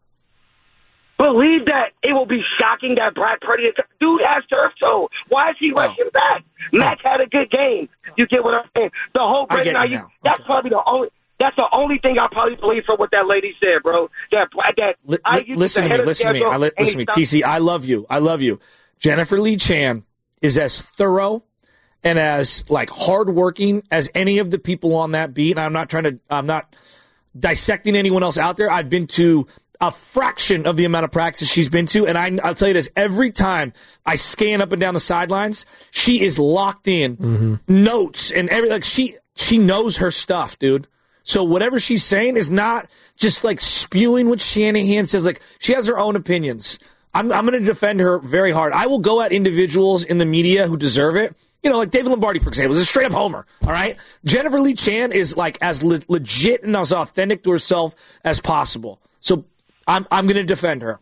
Believe that it will be shocking that Brock Purdy, dude has turf toe. Why is he rushing back? Mac had a good game. You get what I'm saying? The whole Brandon Ayuk, that's probably that's the only thing I probably believe from what that lady said, bro. Listen to me. TC, I love you. Jennifer Lee Chan is as thorough and as hardworking as any of the people on that beat. I'm not dissecting anyone else out there. I've been to a fraction of the amount of practice she's been to, and I'll tell you this, every time I scan up and down the sidelines, she is locked in, notes and everything. She knows her stuff, dude. So whatever she's saying is not just spewing what Shanahan says. She has her own opinions. I'm going to defend her very hard. I will go at individuals in the media who deserve it. Like David Lombardi, for example, is a straight-up homer, all right? Jennifer Lee Chan is as legit and as authentic to herself as possible. So I'm going to defend her.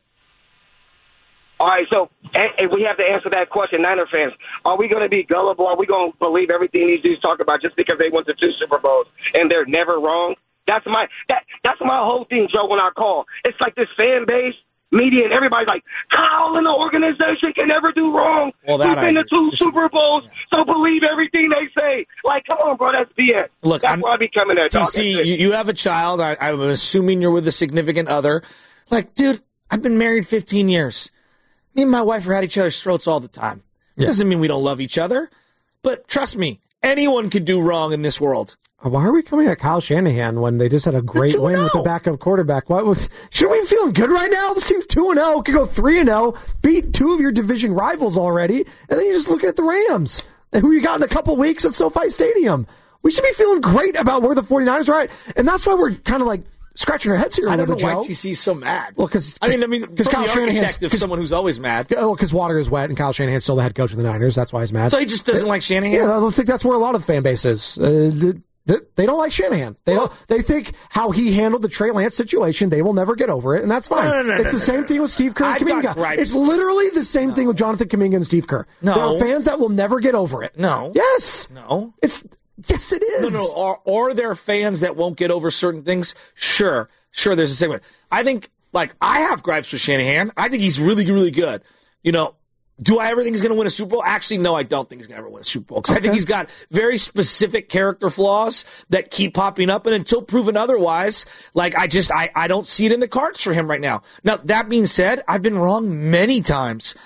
All right, so we have to answer that question, Niner fans. Are we going to be gullible? Are we going to believe everything these dudes talk about just because they went to 2 Super Bowls and they're never wrong? That's my whole thing, Joe, when I call. It's like this fan base, media, and everybody's like, Kyle and the organization can never do wrong. Well, we've been to 2 Super Bowls, so believe everything they say. Come on, bro, that's BS. Look, that's why I be coming there. TC, you have a child. I'm assuming you're with a significant other. Dude, I've been married 15 years. Me and my wife are at each other's throats all the time. Yeah. Doesn't mean we don't love each other. But trust me, anyone could do wrong in this world. Why are we coming at Kyle Shanahan when they just had a great win with the backup quarterback? Shouldn't we be feeling good right now? This team's 2-0, could go 3-0, beat 2 of your division rivals already, and then you're just looking at the Rams, who you got in a couple weeks at SoFi Stadium. We should be feeling great about where the 49ers are at, and that's why we're kind of scratching our heads here. I don't know why TC's so mad. Well, because Kyle Shanahan's someone who's always mad. Because water is wet, and Kyle Shanahan's still the head coach of the Niners. That's why he's mad. So he just doesn't like Shanahan? Yeah, I think that's where a lot of the fan base is. They don't like Shanahan. They think how he handled the Trey Lance situation, they will never get over it, and that's fine. It's the same thing with Steve Kerr and Kuminga. It's literally the same thing with Jonathan Kuminga and Steve Kerr. No. There are fans that will never get over it. No. Yes. No. Yes, it is. No. Are there fans that won't get over certain things? Sure, there's a segment. I think, I have gripes with Shanahan. I think he's really, really good. Do I ever think he's going to win a Super Bowl? Actually, no, I don't think he's going to ever win a Super Bowl. Because I think he's got very specific character flaws that keep popping up. And until proven otherwise, I don't see it in the cards for him right now. Now, that being said, I've been wrong many times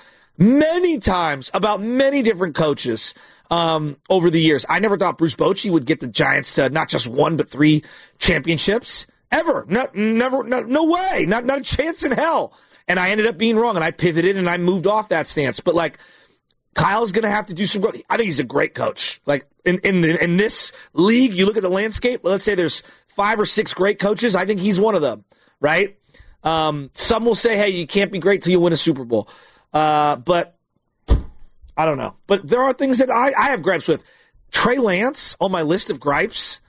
about many different coaches over the years. I never thought Bruce Bochy would get the Giants to not just 1, but 3 championships. Ever. No way. Not a chance in hell. And I ended up being wrong, and I pivoted, and I moved off that stance. But, Kyle's going to have to do some growth. I think he's a great coach. In this league, you look at the landscape, let's say there's 5 or 6 great coaches. I think he's one of them, right? Some will say, hey, you can't be great till you win a Super Bowl. But I don't know. But there are things that I have gripes with. Trey Lance on my list of gripes,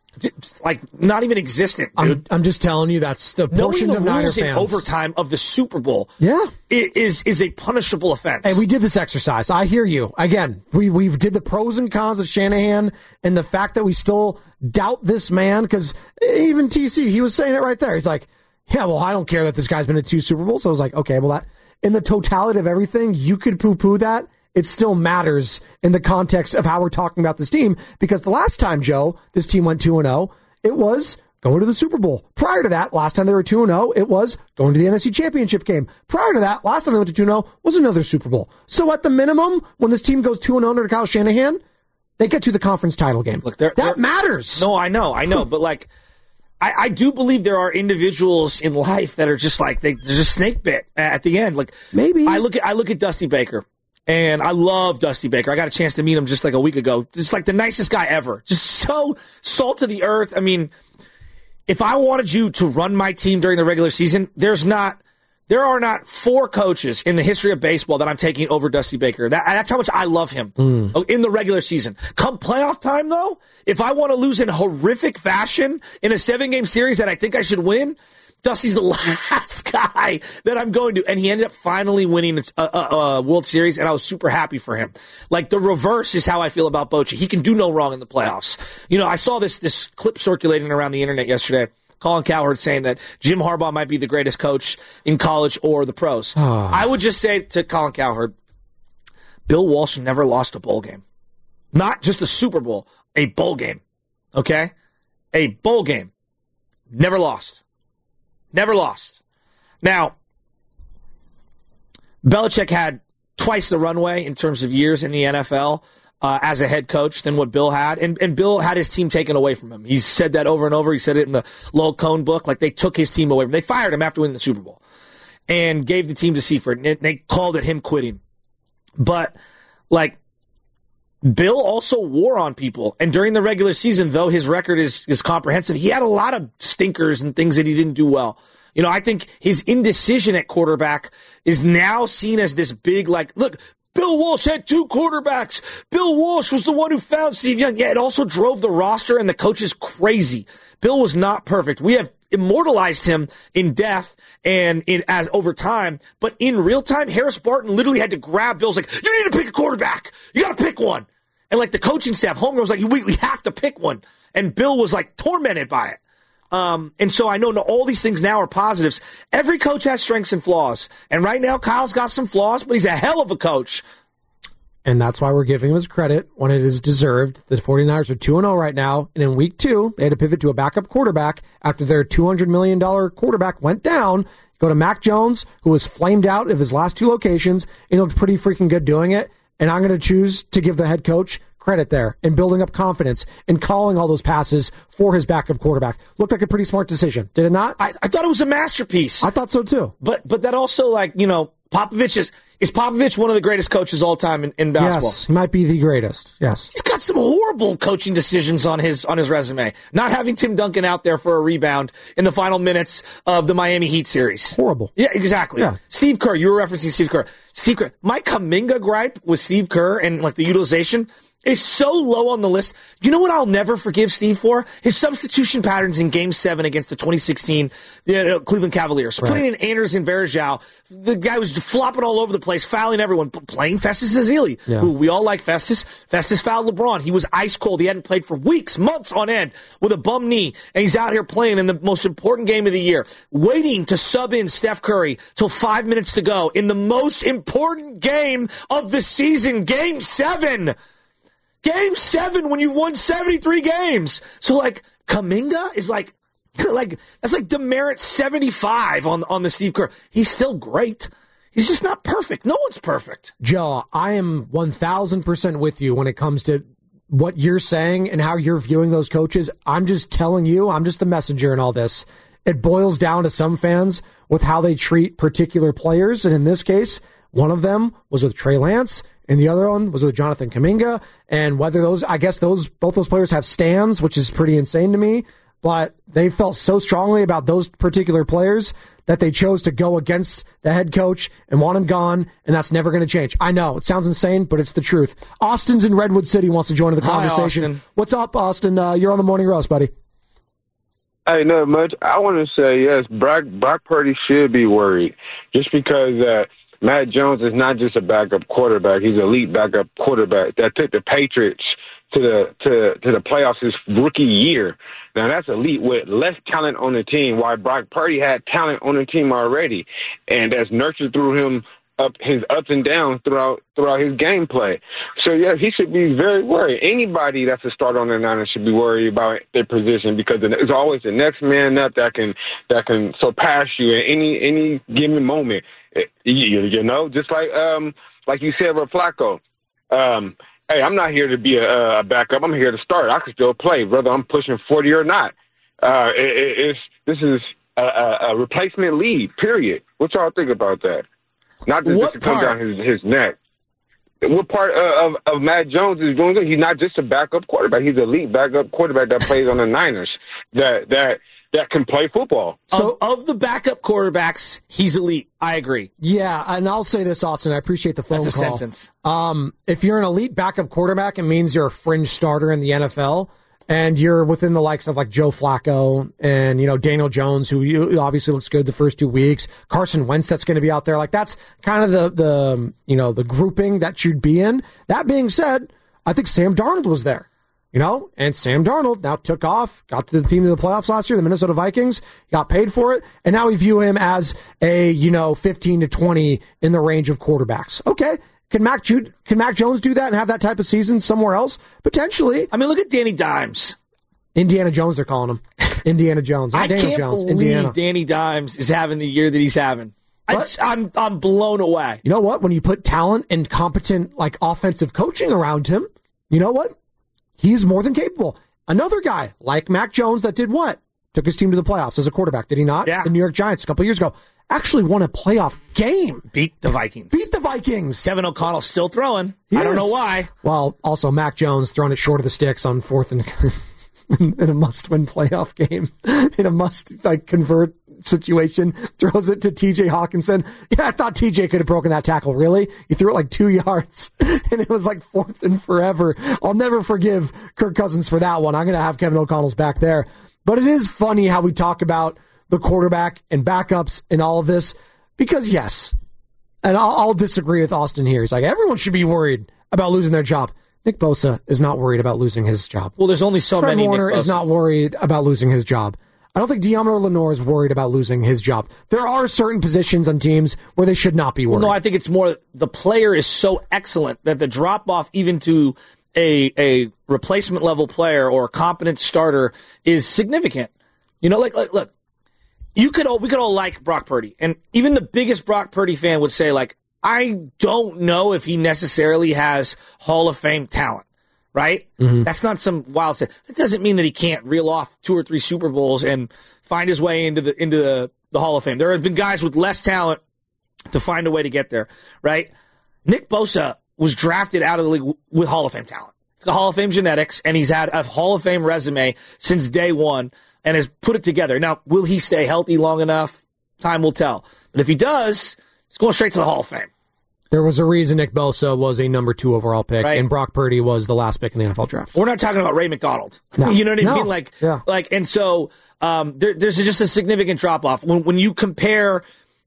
not even existent, dude. I'm just telling you, that's the portions of Niner fans. Knowing the rules in overtime of the Super Bowl is a punishable offense. Hey, we did this exercise. I hear you. Again, we did the pros and cons of Shanahan and the fact that we still doubt this man, because even TC, he was saying it right there. He's like, yeah, well, I don't care that this guy's been to 2 Super Bowls. So I was like, okay, well, that in the totality of everything, you could poo-poo that. It still matters in the context of how we're talking about this team, because the last time, Joe, this team went 2-0, it was going to the Super Bowl. Prior to that, last time they were 2-0, it was going to the NFC Championship game. Prior to that, last time they went to 2-0 was another Super Bowl. So at the minimum, when this team goes 2-0 under Kyle Shanahan, They get to the conference title game. Look, that matters. No, I know. But like, I do believe there are individuals in life that are just like, they're just snake bit at the end. Like, maybe I look at Dusty Baker, and I love Dusty Baker. I got a chance to meet him just like a week ago. Just like the nicest guy ever. Just so salt of the earth. I mean, if I wanted you to run my team during the regular season, there are not 4 coaches in the history of baseball that I'm taking over Dusty Baker. That's how much I love him in the regular season. Come playoff time, though, if I want to lose in horrific fashion in a 7-game series that I think I should win, Dusty's the last guy that I'm going to. And he ended up finally winning a World Series, and I was super happy for him. Like, the reverse is how I feel about Bochy. He can do no wrong in the playoffs. You know, I saw this clip circulating around the internet yesterday. Colin Cowherd saying that Jim Harbaugh might be the greatest coach in college or the pros. I would just say to Colin Cowherd, Bill Walsh never lost a bowl game. Not just a Super Bowl, a bowl game. Okay? A bowl game. Never lost. Never lost. Now, Belichick had twice the runway in terms of years in the NFL as a head coach than what Bill had. And Bill had his team taken away from him. He's said that over and over. He said it in the Lowell Cohn book. Like, they took his team away from him. They fired him after winning the Super Bowl and gave the team to Seifert. And they called it him quitting. But, like, Bill also wore on people. And during the regular season, though his record is comprehensive, he had a lot of stinkers and things that he didn't do well. You know, I think his indecision at quarterback is now seen as this big, like, look, Bill Walsh had 2 quarterbacks. Bill Walsh was the one who found Steve Young. Yeah, it also drove the roster and the coaches crazy. Bill was not perfect. We have immortalized him in death and as over time, but in real time, Harris Barton literally had to grab Bill's like, you need to pick a quarterback. You got to pick one. And like the coaching staff, Holmgren was like, we have to pick one. And Bill was like tormented by it. And so I know all these things now are positives. Every coach has strengths and flaws. And right now, Kyle's got some flaws, but he's a hell of a coach. And that's why we're giving him his credit when it is deserved. The 49ers are 2-0 right now. And in week 2, they had to pivot to a backup quarterback after their $200 million quarterback went down. Go to Mac Jones, who was flamed out of his last 2 locations, and he looked pretty freaking good doing it. And I'm going to choose to give the head coach credit there in building up confidence and calling all those passes for his backup quarterback. Looked like a pretty smart decision, did it not? I thought it was a masterpiece. I thought so too. But that also, like, you know, Popovich is Popovich one of the greatest coaches all time in basketball? Yes, he might be the greatest. Yes. He's got some horrible coaching decisions on his resume. Not having Tim Duncan out there for a rebound in the final minutes of the Miami Heat series. Horrible. Yeah, exactly. Yeah. Steve Kerr, you were referencing Steve Kerr. My Kuminga gripe with Steve Kerr and like the utilization is so low on the list. You know what I'll never forgive Steve for? His substitution patterns in Game 7 against the 2016 Cleveland Cavaliers. Right. Putting in Anders and Varejao. The guy was flopping all over the place, fouling everyone, playing Festus Ezeli, who we all like Festus. Festus fouled LeBron. He was ice cold. He hadn't played for weeks, months on end with a bum knee, and he's out here playing in the most important game of the year, waiting to sub in Steph Curry till 5 minutes to go in the most important game of the season, Game 7. Game 7 when you've won 73 games. So, like, Kuminga is like that's like demerit 75 on the Steve Kerr. He's still great. He's just not perfect. No one's perfect. Joe, I am 1,000% with you when it comes to what you're saying and how you're viewing those coaches. I'm just telling you, I'm just the messenger in all this. It boils down to some fans with how they treat particular players. And in this case, one of them was with Trey Lance, and the other one was with Jonathan Kuminga. And whether both those players have stands, which is pretty insane to me, but they felt so strongly about those particular players that they chose to go against the head coach and want him gone, and that's never going to change. I know, it sounds insane, but it's the truth. Austin's in Redwood City, wants to join the conversation. Hi, Austin. What's up, Austin? You're on the Morning Roast, buddy. Hey, not much. I want to say, yes, Brock Purdy should be worried just because Matt Jones is not just a backup quarterback. He's an elite backup quarterback that took the Patriots to the playoffs his rookie year. Now, that's elite with less talent on the team, while Brock Purdy had talent on the team already, and that's nurtured through him his ups and downs throughout his gameplay. So, yeah, he should be very worried. Anybody that's a starter on the Niners should be worried about their position because there's always the next man up that can surpass you at any given moment. You know, just like you said with Flacco. hey, I'm not here to be a backup. I'm here to start. I can still play, whether I'm pushing 40 or not. This is a replacement lead, period. What y'all think about that? Not just to come down his neck. What part of Matt Jones is doing good? He's not just a backup quarterback. He's an elite backup quarterback that plays on the Niners that can play football. So of the backup quarterbacks, he's elite. I agree. Yeah, and I'll say this, Austin. I appreciate the phone call. That's a sentence. If you're an elite backup quarterback, it means you're a fringe starter in the NFL, and you're within the likes of like Joe Flacco and, Daniel Jones, who obviously looks good the first 2 weeks. Carson Wentz, that's going to be out there. Like, that's kind of the grouping that you'd be in. That being said, I think Sam Darnold was there. And Sam Darnold now took off, got to the team of the playoffs last year, the Minnesota Vikings, got paid for it, and now we view him as a, 15 to 20 in the range of quarterbacks. Okay. Can Mac Jones do that and have that type of season somewhere else? Potentially. I mean, look at Danny Dimes. Indiana Jones, they're calling him. Indiana Jones. I can't believe Danny Dimes is having the year that he's having. I'm blown away. You know what? When you put talent and competent, offensive coaching around him, you know what? He's more than capable. Another guy like Mac Jones that did what? Took his team to the playoffs as a quarterback, did he not? Yeah. The New York Giants a couple years ago actually won a playoff game. Beat the Vikings. Kevin O'Connell still throwing. I don't know why. Well, also Mac Jones throwing it short of the sticks on fourth and in a must-win playoff game. In a must-convert situation. Throws it to TJ Hawkinson. Yeah, I thought TJ could have broken that tackle. Really? He threw it 2 yards, and it was fourth and forever. I'll never forgive Kirk Cousins for that one. I'm going to have Kevin O'Connell's back there. But it is funny how we talk about the quarterback and backups and all of this, because yes, and I'll disagree with Austin here. He's like, everyone should be worried about losing their job. Nick Bosa is not worried about losing his job. Well, there's only so Fred many. Warner is not worried about losing his job. I don't think Deommodore Lenoir is worried about losing his job. There are certain positions on teams where they should not be worried. Well, no, I think it's more the player is so excellent that the drop-off even to a replacement level player or a competent starter is significant. Look, we could all like Brock Purdy, and even the biggest Brock Purdy fan would say, I don't know if he necessarily has Hall of Fame talent, right? Mm-hmm. That's not some wild stuff. That doesn't mean that he can't reel off 2 or 3 Super Bowls and find his way into the Hall of Fame. There have been guys with less talent to find a way to get there, right? Nick Bosa was drafted out of the league with Hall of Fame talent. He's got Hall of Fame genetics, and he's had a Hall of Fame resume since day one and has put it together. Now, will he stay healthy long enough? Time will tell. But if he does, he's going straight to the Hall of Fame. There was a reason Nick Bosa was a number 2 overall pick, right, and Brock Purdy was the last pick in the NFL draft. We're not talking about Ray McDonald. No. You know what I mean? And so there's just a significant drop-off. When you compare,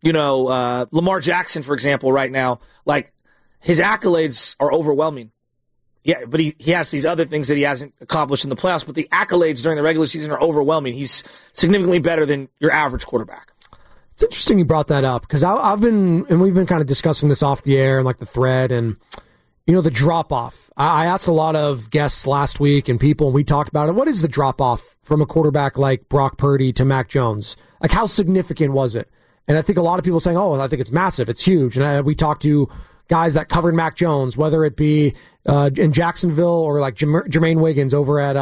Lamar Jackson, for example, right now, his accolades are overwhelming. Yeah, but he has these other things that he hasn't accomplished in the playoffs, but the accolades during the regular season are overwhelming. He's significantly better than your average quarterback. It's interesting you brought that up, because we've been kind of discussing this off the air and the thread and, the drop-off. I asked a lot of guests last week and people, and we talked about it. What is the drop-off from a quarterback like Brock Purdy to Mac Jones? How significant was it? And I think a lot of people are saying, I think it's massive. It's huge. And we talked to guys that covered Mac Jones, whether it be in Jacksonville or Jermaine Wiggins over at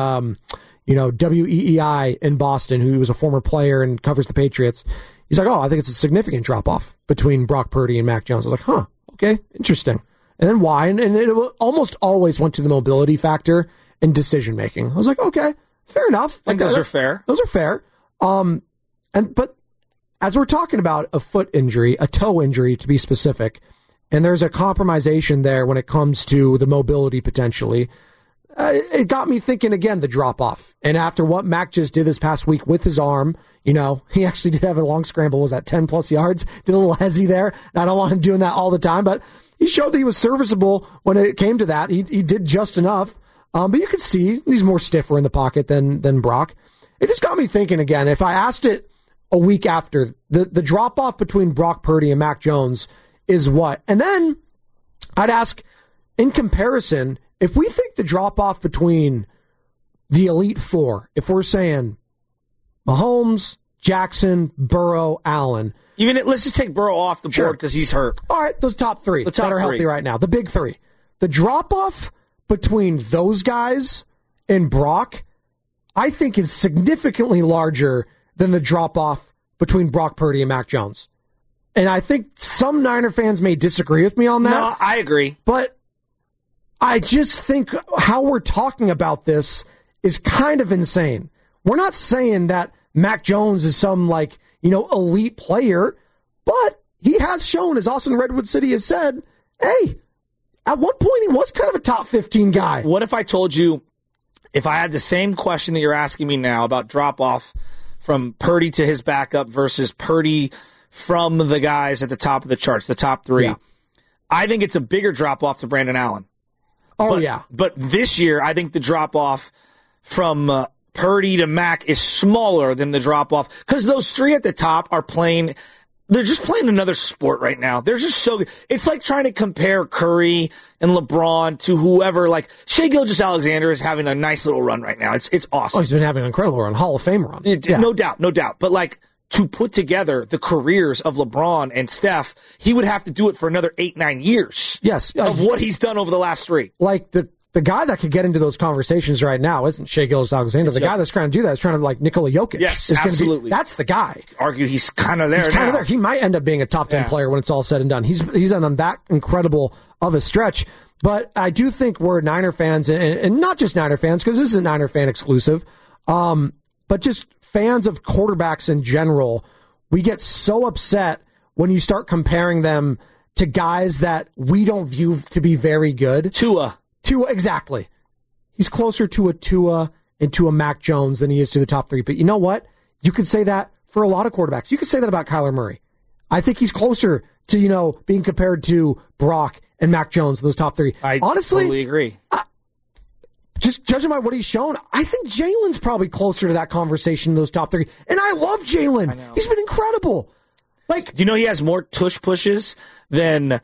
WEEI in Boston, who was a former player and covers the Patriots. He's like, I think it's a significant drop-off between Brock Purdy and Mac Jones. I was like, okay, interesting. And then why? And it almost always went to the mobility factor and decision-making. I was like, okay, fair enough. Those are fair. Those are fair. But as we're talking about a foot injury, a toe injury to be specific, and there's a compromisation there when it comes to the mobility potentially, it got me thinking again, the drop-off. And after what Mac just did this past week with his arm, he actually did have a long scramble. Was that 10-plus yards? Did a little hezzy there. I don't want him doing that all the time, but he showed that he was serviceable when it came to that. He did just enough. But you could see he's more stiffer in the pocket than Brock. It just got me thinking again, if I asked it a week after, the drop-off between Brock Purdy and Mac Jones is what? And then I'd ask, in comparison, if we think the drop-off between the Elite Four, if we're saying Mahomes, Jackson, Burrow, Allen. Let's just take Burrow off the board because he's hurt. All right, those top 3 that are healthy right now, the big 3. The drop-off between those guys and Brock, I think is significantly larger than the drop-off between Brock Purdy and Mac Jones. And I think some Niner fans may disagree with me on that. No, I agree. But I just think how we're talking about this is kind of insane. We're not saying that Mac Jones is some, elite player, but he has shown, as Austin Redwood City has said, hey, at one point he was kind of a top 15 guy. What if I told you, if I had the same question that you're asking me now about drop-off from Purdy to his backup versus Purdy from the guys at the top of the charts, the top three, I think it's a bigger drop-off to Brandon Allen. But this year, I think the drop-off from Purdy to Mac is smaller than the drop-off because those three at the top are playing – they're just playing another sport right now. They're just so good. It's like trying to compare Curry and LeBron to whoever. Like Shai Gilgeous-Alexander is having a nice little run right now. It's awesome. Oh, he's been having an incredible run, Hall of Fame run. No doubt. But to put together the careers of LeBron and Steph, he would have to do it for another 8-9 years. Yes, of what he's done over the last 3. Like the guy that could get into those conversations right now isn't Shai Gilgeous-Alexander. The guy that's trying to do that is trying to Nikola Jokic. Yes, absolutely. That's the guy. Argue he's kind of there. He might end up being a top 10 player when it's all said and done. He's on that incredible of a stretch. But I do think we're Niner fans, and not just Niner fans, because this isn't Niner fan exclusive, but just fans of quarterbacks in general. We get so upset when you start comparing them to guys that we don't view to be very good. Tua, exactly. He's closer to a Tua and to a Mac Jones than he is to the top 3. But you know what? You could say that for a lot of quarterbacks. You could say that about Kyler Murray. I think he's closer to, being compared to Brock and Mac Jones, those top 3. I honestly totally agree. Just judging by what he's shown, I think Jalen's probably closer to that conversation in those top 3. And I love Jalen. He's been incredible. Do you know he has more tush pushes than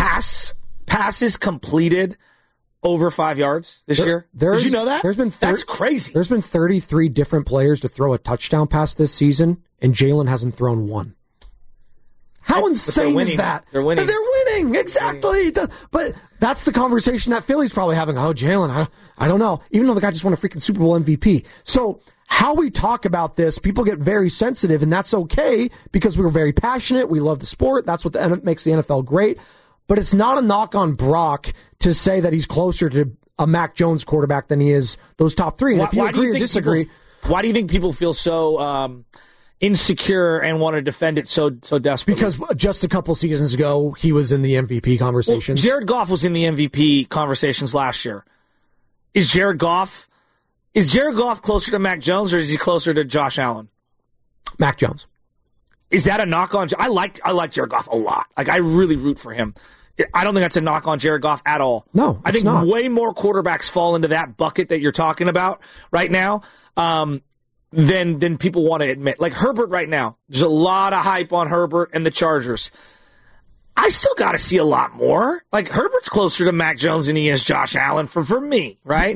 passes completed over 5 yards this year? Did you know that? That's crazy. There's been 33 different players to throw a touchdown pass this season, and Jalen hasn't thrown one. How insane is that? They're winning. They're winning, exactly. But that's the conversation that Philly's probably having. Oh, Jalen, I don't know. Even though the guy just won a freaking Super Bowl MVP. So how we talk about this, people get very sensitive, and that's okay because we're very passionate. We love the sport. That's what makes the NFL great. But it's not a knock on Brock to say that he's closer to a Mac Jones quarterback than he is those top 3. And if you agree or disagree... Why do you think people feel so... insecure and want to defend it so desperately? Because just a couple seasons ago, he was in the MVP conversations. Jared Goff was in the MVP conversations last year. Is Jared Goff closer to Mac Jones or is he closer to Josh Allen? Mac Jones. Is that a knock on? I like Jared Goff a lot. I really root for him. I don't think that's a knock on Jared Goff at all. No, I think way more quarterbacks fall into that bucket that you're talking about right now. Than people want to admit. Like Herbert right now, there's a lot of hype on Herbert and the Chargers. I still got to see a lot more. Like Herbert's closer to Mac Jones than he is Josh Allen for me, right?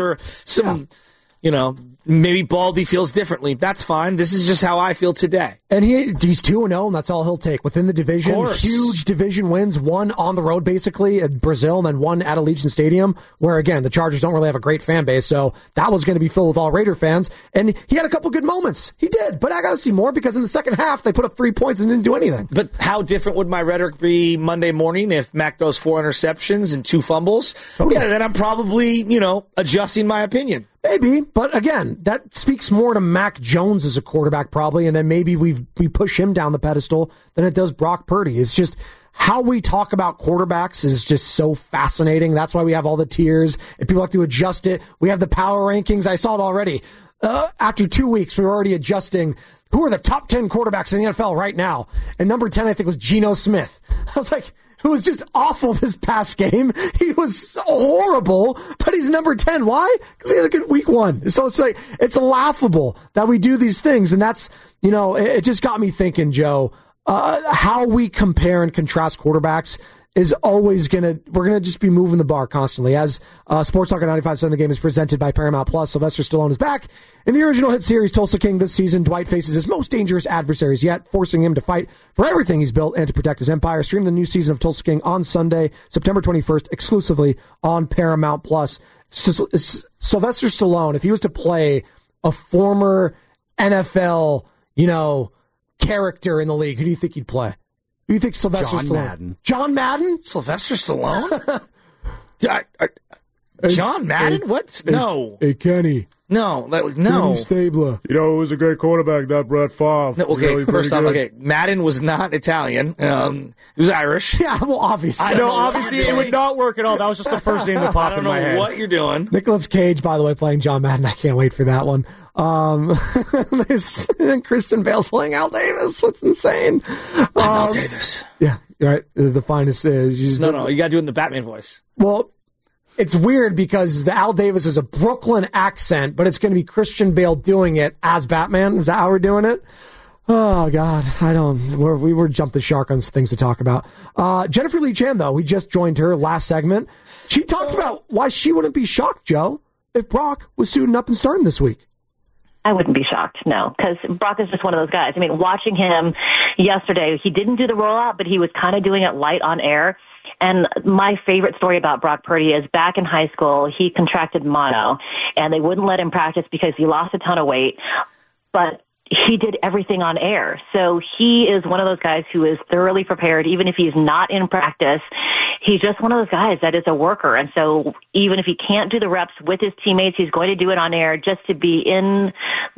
Maybe Baldy feels differently. That's fine. This is just how I feel today. And he's 2-0, and that's all he'll take within the division. Huge division wins, one on the road basically at Brazil, and then one at Allegiant Stadium, where again the Chargers don't really have a great fan base, so that was going to be filled with all Raider fans. And he had a couple good moments. He did, but I got to see more because in the second half they put up 3 points and didn't do anything. But how different would my rhetoric be Monday morning if Mac throws 4 interceptions and 2 fumbles? Totally. Yeah, then I'm probably adjusting my opinion. Maybe, but again, that speaks more to Mac Jones as a quarterback probably, and then maybe we push him down the pedestal than it does Brock Purdy. It's just how we talk about quarterbacks is just so fascinating. That's why we have all the tiers. If people like to adjust it, we have the power rankings. I saw it already. After 2 weeks, we were already adjusting who are the top 10 quarterbacks in the NFL right now. And number 10, I think, was Geno Smith. I was like, who was just awful this past game. He was horrible, but he's number 10. Why? Because he had a good week 1. So it's laughable that we do these things. And that's, it just got me thinking, Joe, how we compare and contrast quarterbacks is always we're going to just be moving the bar constantly. As Sports Talk 95.7 The Game is presented by Paramount Plus, Sylvester Stallone is back. In the original hit series Tulsa King this season, Dwight faces his most dangerous adversaries yet, forcing him to fight for everything he's built and to protect his empire. Stream the new season of Tulsa King on Sunday, September 21st, exclusively on Paramount Plus. Sylvester Stallone, if he was to play a former NFL, character in the league, who do you think he'd play? Who do you think Sylvester Stallone? Madden. John Madden? Sylvester Stallone? John Madden? What? No. Hey, Kenny. No. No. Kenny Stabler. He was a great quarterback, that Brett Favre. No, okay, first off, Madden was not Italian. He was Irish. Yeah, well, obviously. I know, obviously it would not work at all. That was just the first name that popped in my head. I don't know what you're doing. Nicolas Cage, by the way, playing John Madden. I can't wait for that one. There's Christian Bale's playing Al Davis. That's insane. Al Davis. Yeah, right. The finest is. No, you got to do it in the Batman voice. Well, it's weird because the Al Davis is a Brooklyn accent, but it's going to be Christian Bale doing it as Batman. Is that how we're doing it? Oh, God. We were jumped the shark on things to talk about. Jennifer Lee Chan, though, we just joined her last segment. She talked about why she wouldn't be shocked, Joe, if Brock was suiting up and starting this week. I wouldn't be shocked, no, because Brock is just one of those guys. I mean, watching him yesterday, he didn't do the rollout, but he was kind of doing it light on air. And my favorite story about Brock Purdy is back in high school, he contracted mono, and they wouldn't let him practice because he lost a ton of weight. But he did everything on air. So he is one of those guys who is thoroughly prepared, even if he's not in practice. He's just one of those guys that is a worker. And so even if he can't do the reps with his teammates, he's going to do it on air just to be in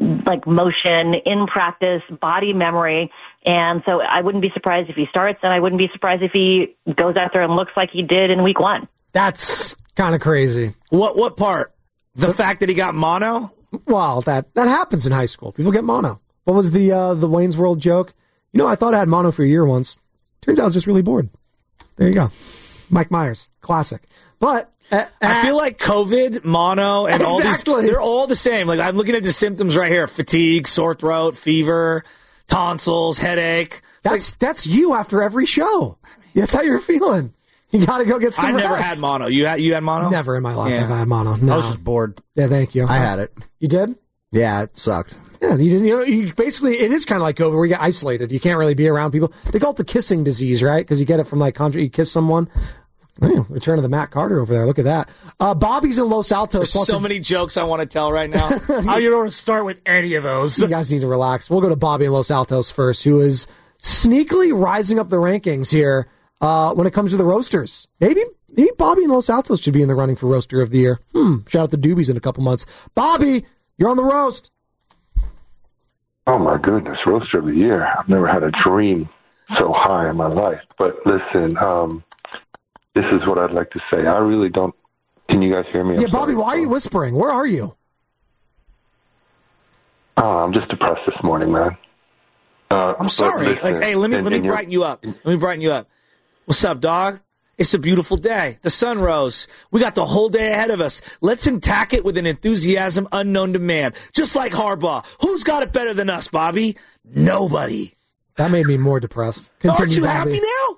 motion, in practice, body memory. And so I wouldn't be surprised if he starts, and I wouldn't be surprised if he goes out there and looks like he did in week 1. That's kind of crazy. What part? The fact that he got mono? Well, that happens in high school. People get mono. What was the Wayne's World joke? I thought I had mono for a year once. Turns out I was just really bored. There you go. Mike Myers. Classic. But I feel like COVID, mono, and all these, they're all the same. Like, I'm looking at the symptoms right here. Fatigue, sore throat, fever, tonsils, headache. That's you after every show. That's how you're feeling. You got to go get some rest. I never had mono. You had mono? Never in my life have I had mono. No. I was just bored. Yeah, thank you. I had it. You did? Yeah, it sucked. Yeah, you didn't. You basically, it is kind of like COVID where you get isolated. You can't really be around people. They call it the kissing disease, right? Because you get it from you kiss someone. Return to the Matt Carter over there. Look at that. Bobby's in Los Altos. There's so many jokes I want to tell right now. How you don't want to start with any of those? You guys need to relax. We'll go to Bobby in Los Altos first, who is sneakily rising up the rankings here when it comes to the roasters. Maybe Bobby in Los Altos should be in the running for Roaster of the Year. Shout out the Doobies in a couple months. Bobby, you're on the roast. Oh, my goodness. Roaster of the Year. I've never had a dream so high in my life. But listen, this is what I'd like to say. I really don't. Can you guys hear me? Yeah, Bobby, why are you whispering? Where are you? I'm just depressed this morning, man. I'm sorry. Listen, hey, let me brighten you up. What's up, dog? It's a beautiful day. The sun rose. We got the whole day ahead of us. Let's attack it with an enthusiasm unknown to man. Just like Harbaugh. Who's got it better than us, Bobby? Nobody. That made me more depressed. Continue, Aren't you Bobby. happy now?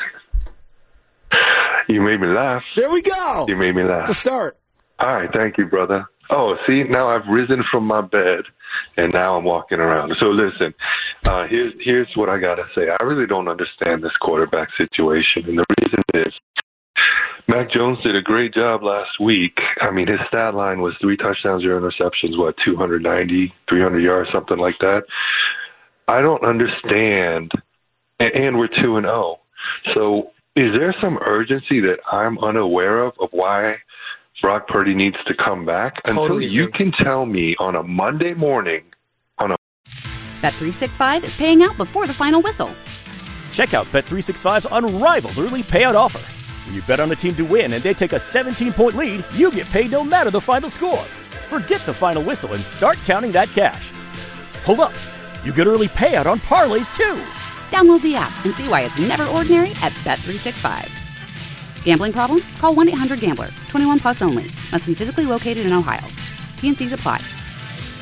You made me laugh. There we go. You made me laugh. To start. All right, thank you, brother. Oh, see, now I've risen from my bed, and now I'm walking around. So listen, here's what I got to say. I really don't understand this quarterback situation, and the reason is Mac Jones did a great job last week. I mean, his stat line was 3 touchdowns, 0 interceptions, 290, 300 yards, something like that. I don't understand, and we're 2-0. So is there some urgency that I'm unaware of why Brock Purdy needs to come back? Until you can tell me on a Monday morning Bet365 is paying out before the final whistle. Check out Bet365's unrivaled early payout offer. When you bet on a team to win and they take a 17-point lead, you get paid no matter the final score. Forget the final whistle and start counting that cash. Hold up. You get early payout on parlays, too. Download the app and see why it's never ordinary at Bet365. Gambling problem? Call 1-800-GAMBLER. 21 plus only. Must be physically located in Ohio. T&Cs apply.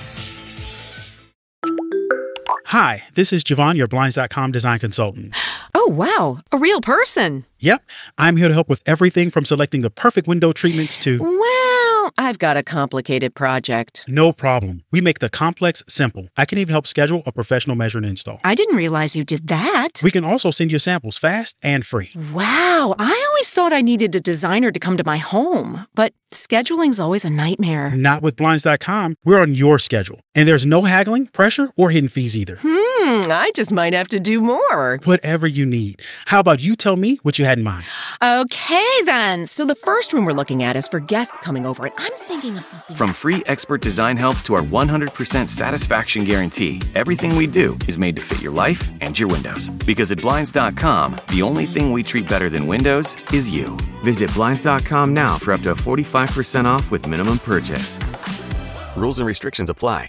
Hi, this is Javon, your Blinds.com design consultant. Oh, wow. A real person. Yep. I'm here to help with everything from selecting the perfect window treatments to... Well, I've got a complicated project. No problem. We make the complex simple. I can even help schedule a professional measure and install. I didn't realize you did that. We can also send you samples fast and free. Wow. I always thought I needed a designer to come to my home, but scheduling's always a nightmare. Not with Blinds.com. We're on your schedule. And there's no haggling, pressure, or hidden fees either. I just might have to do more. Whatever you need. How about you tell me what you had in mind? Okay, then. So the first room we're looking at is for guests coming over, and I'm thinking of something. From free expert design help to our 100% satisfaction guarantee, everything we do is made to fit your life and your windows. Because at Blinds.com, the only thing we treat better than windows is you. Visit Blinds.com now for up to 45% off with minimum purchase. Rules and restrictions apply.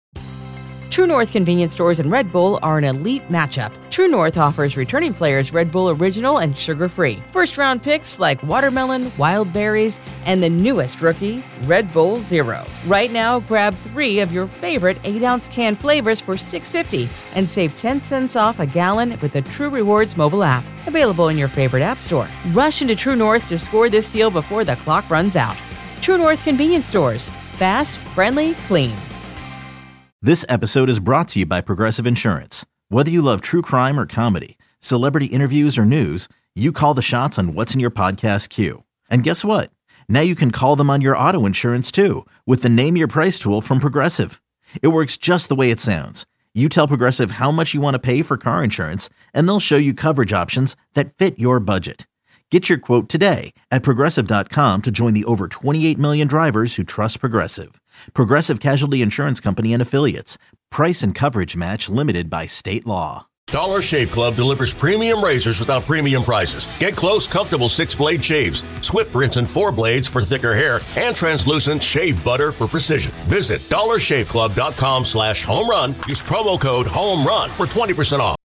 True North convenience stores and Red Bull are an elite matchup. True North offers returning players Red Bull Original and sugar-free. First-round picks like watermelon, wild berries, and the newest rookie, Red Bull Zero. Right now, grab 3 of your favorite 8-ounce can flavors for $6.50 and save 10 cents off a gallon with the True Rewards mobile app. Available in your favorite app store. Rush into True North to score this deal before the clock runs out. True North convenience stores. Fast, friendly, clean. This episode is brought to you by Progressive Insurance. Whether you love true crime or comedy, celebrity interviews or news, you call the shots on what's in your podcast queue. And guess what? Now you can call them on your auto insurance too with the Name Your Price tool from Progressive. It works just the way it sounds. You tell Progressive how much you want to pay for car insurance, and they'll show you coverage options that fit your budget. Get your quote today at Progressive.com to join the over 28 million drivers who trust Progressive. Progressive Casualty Insurance Company and Affiliates. Price and coverage match limited by state law. Dollar Shave Club delivers premium razors without premium prices. Get close, comfortable 6-blade shaves, swift rinse and 4 blades for thicker hair, and translucent shave butter for precision. Visit dollarshaveclub.com/home run. Use promo code HOMERUN for 20% off.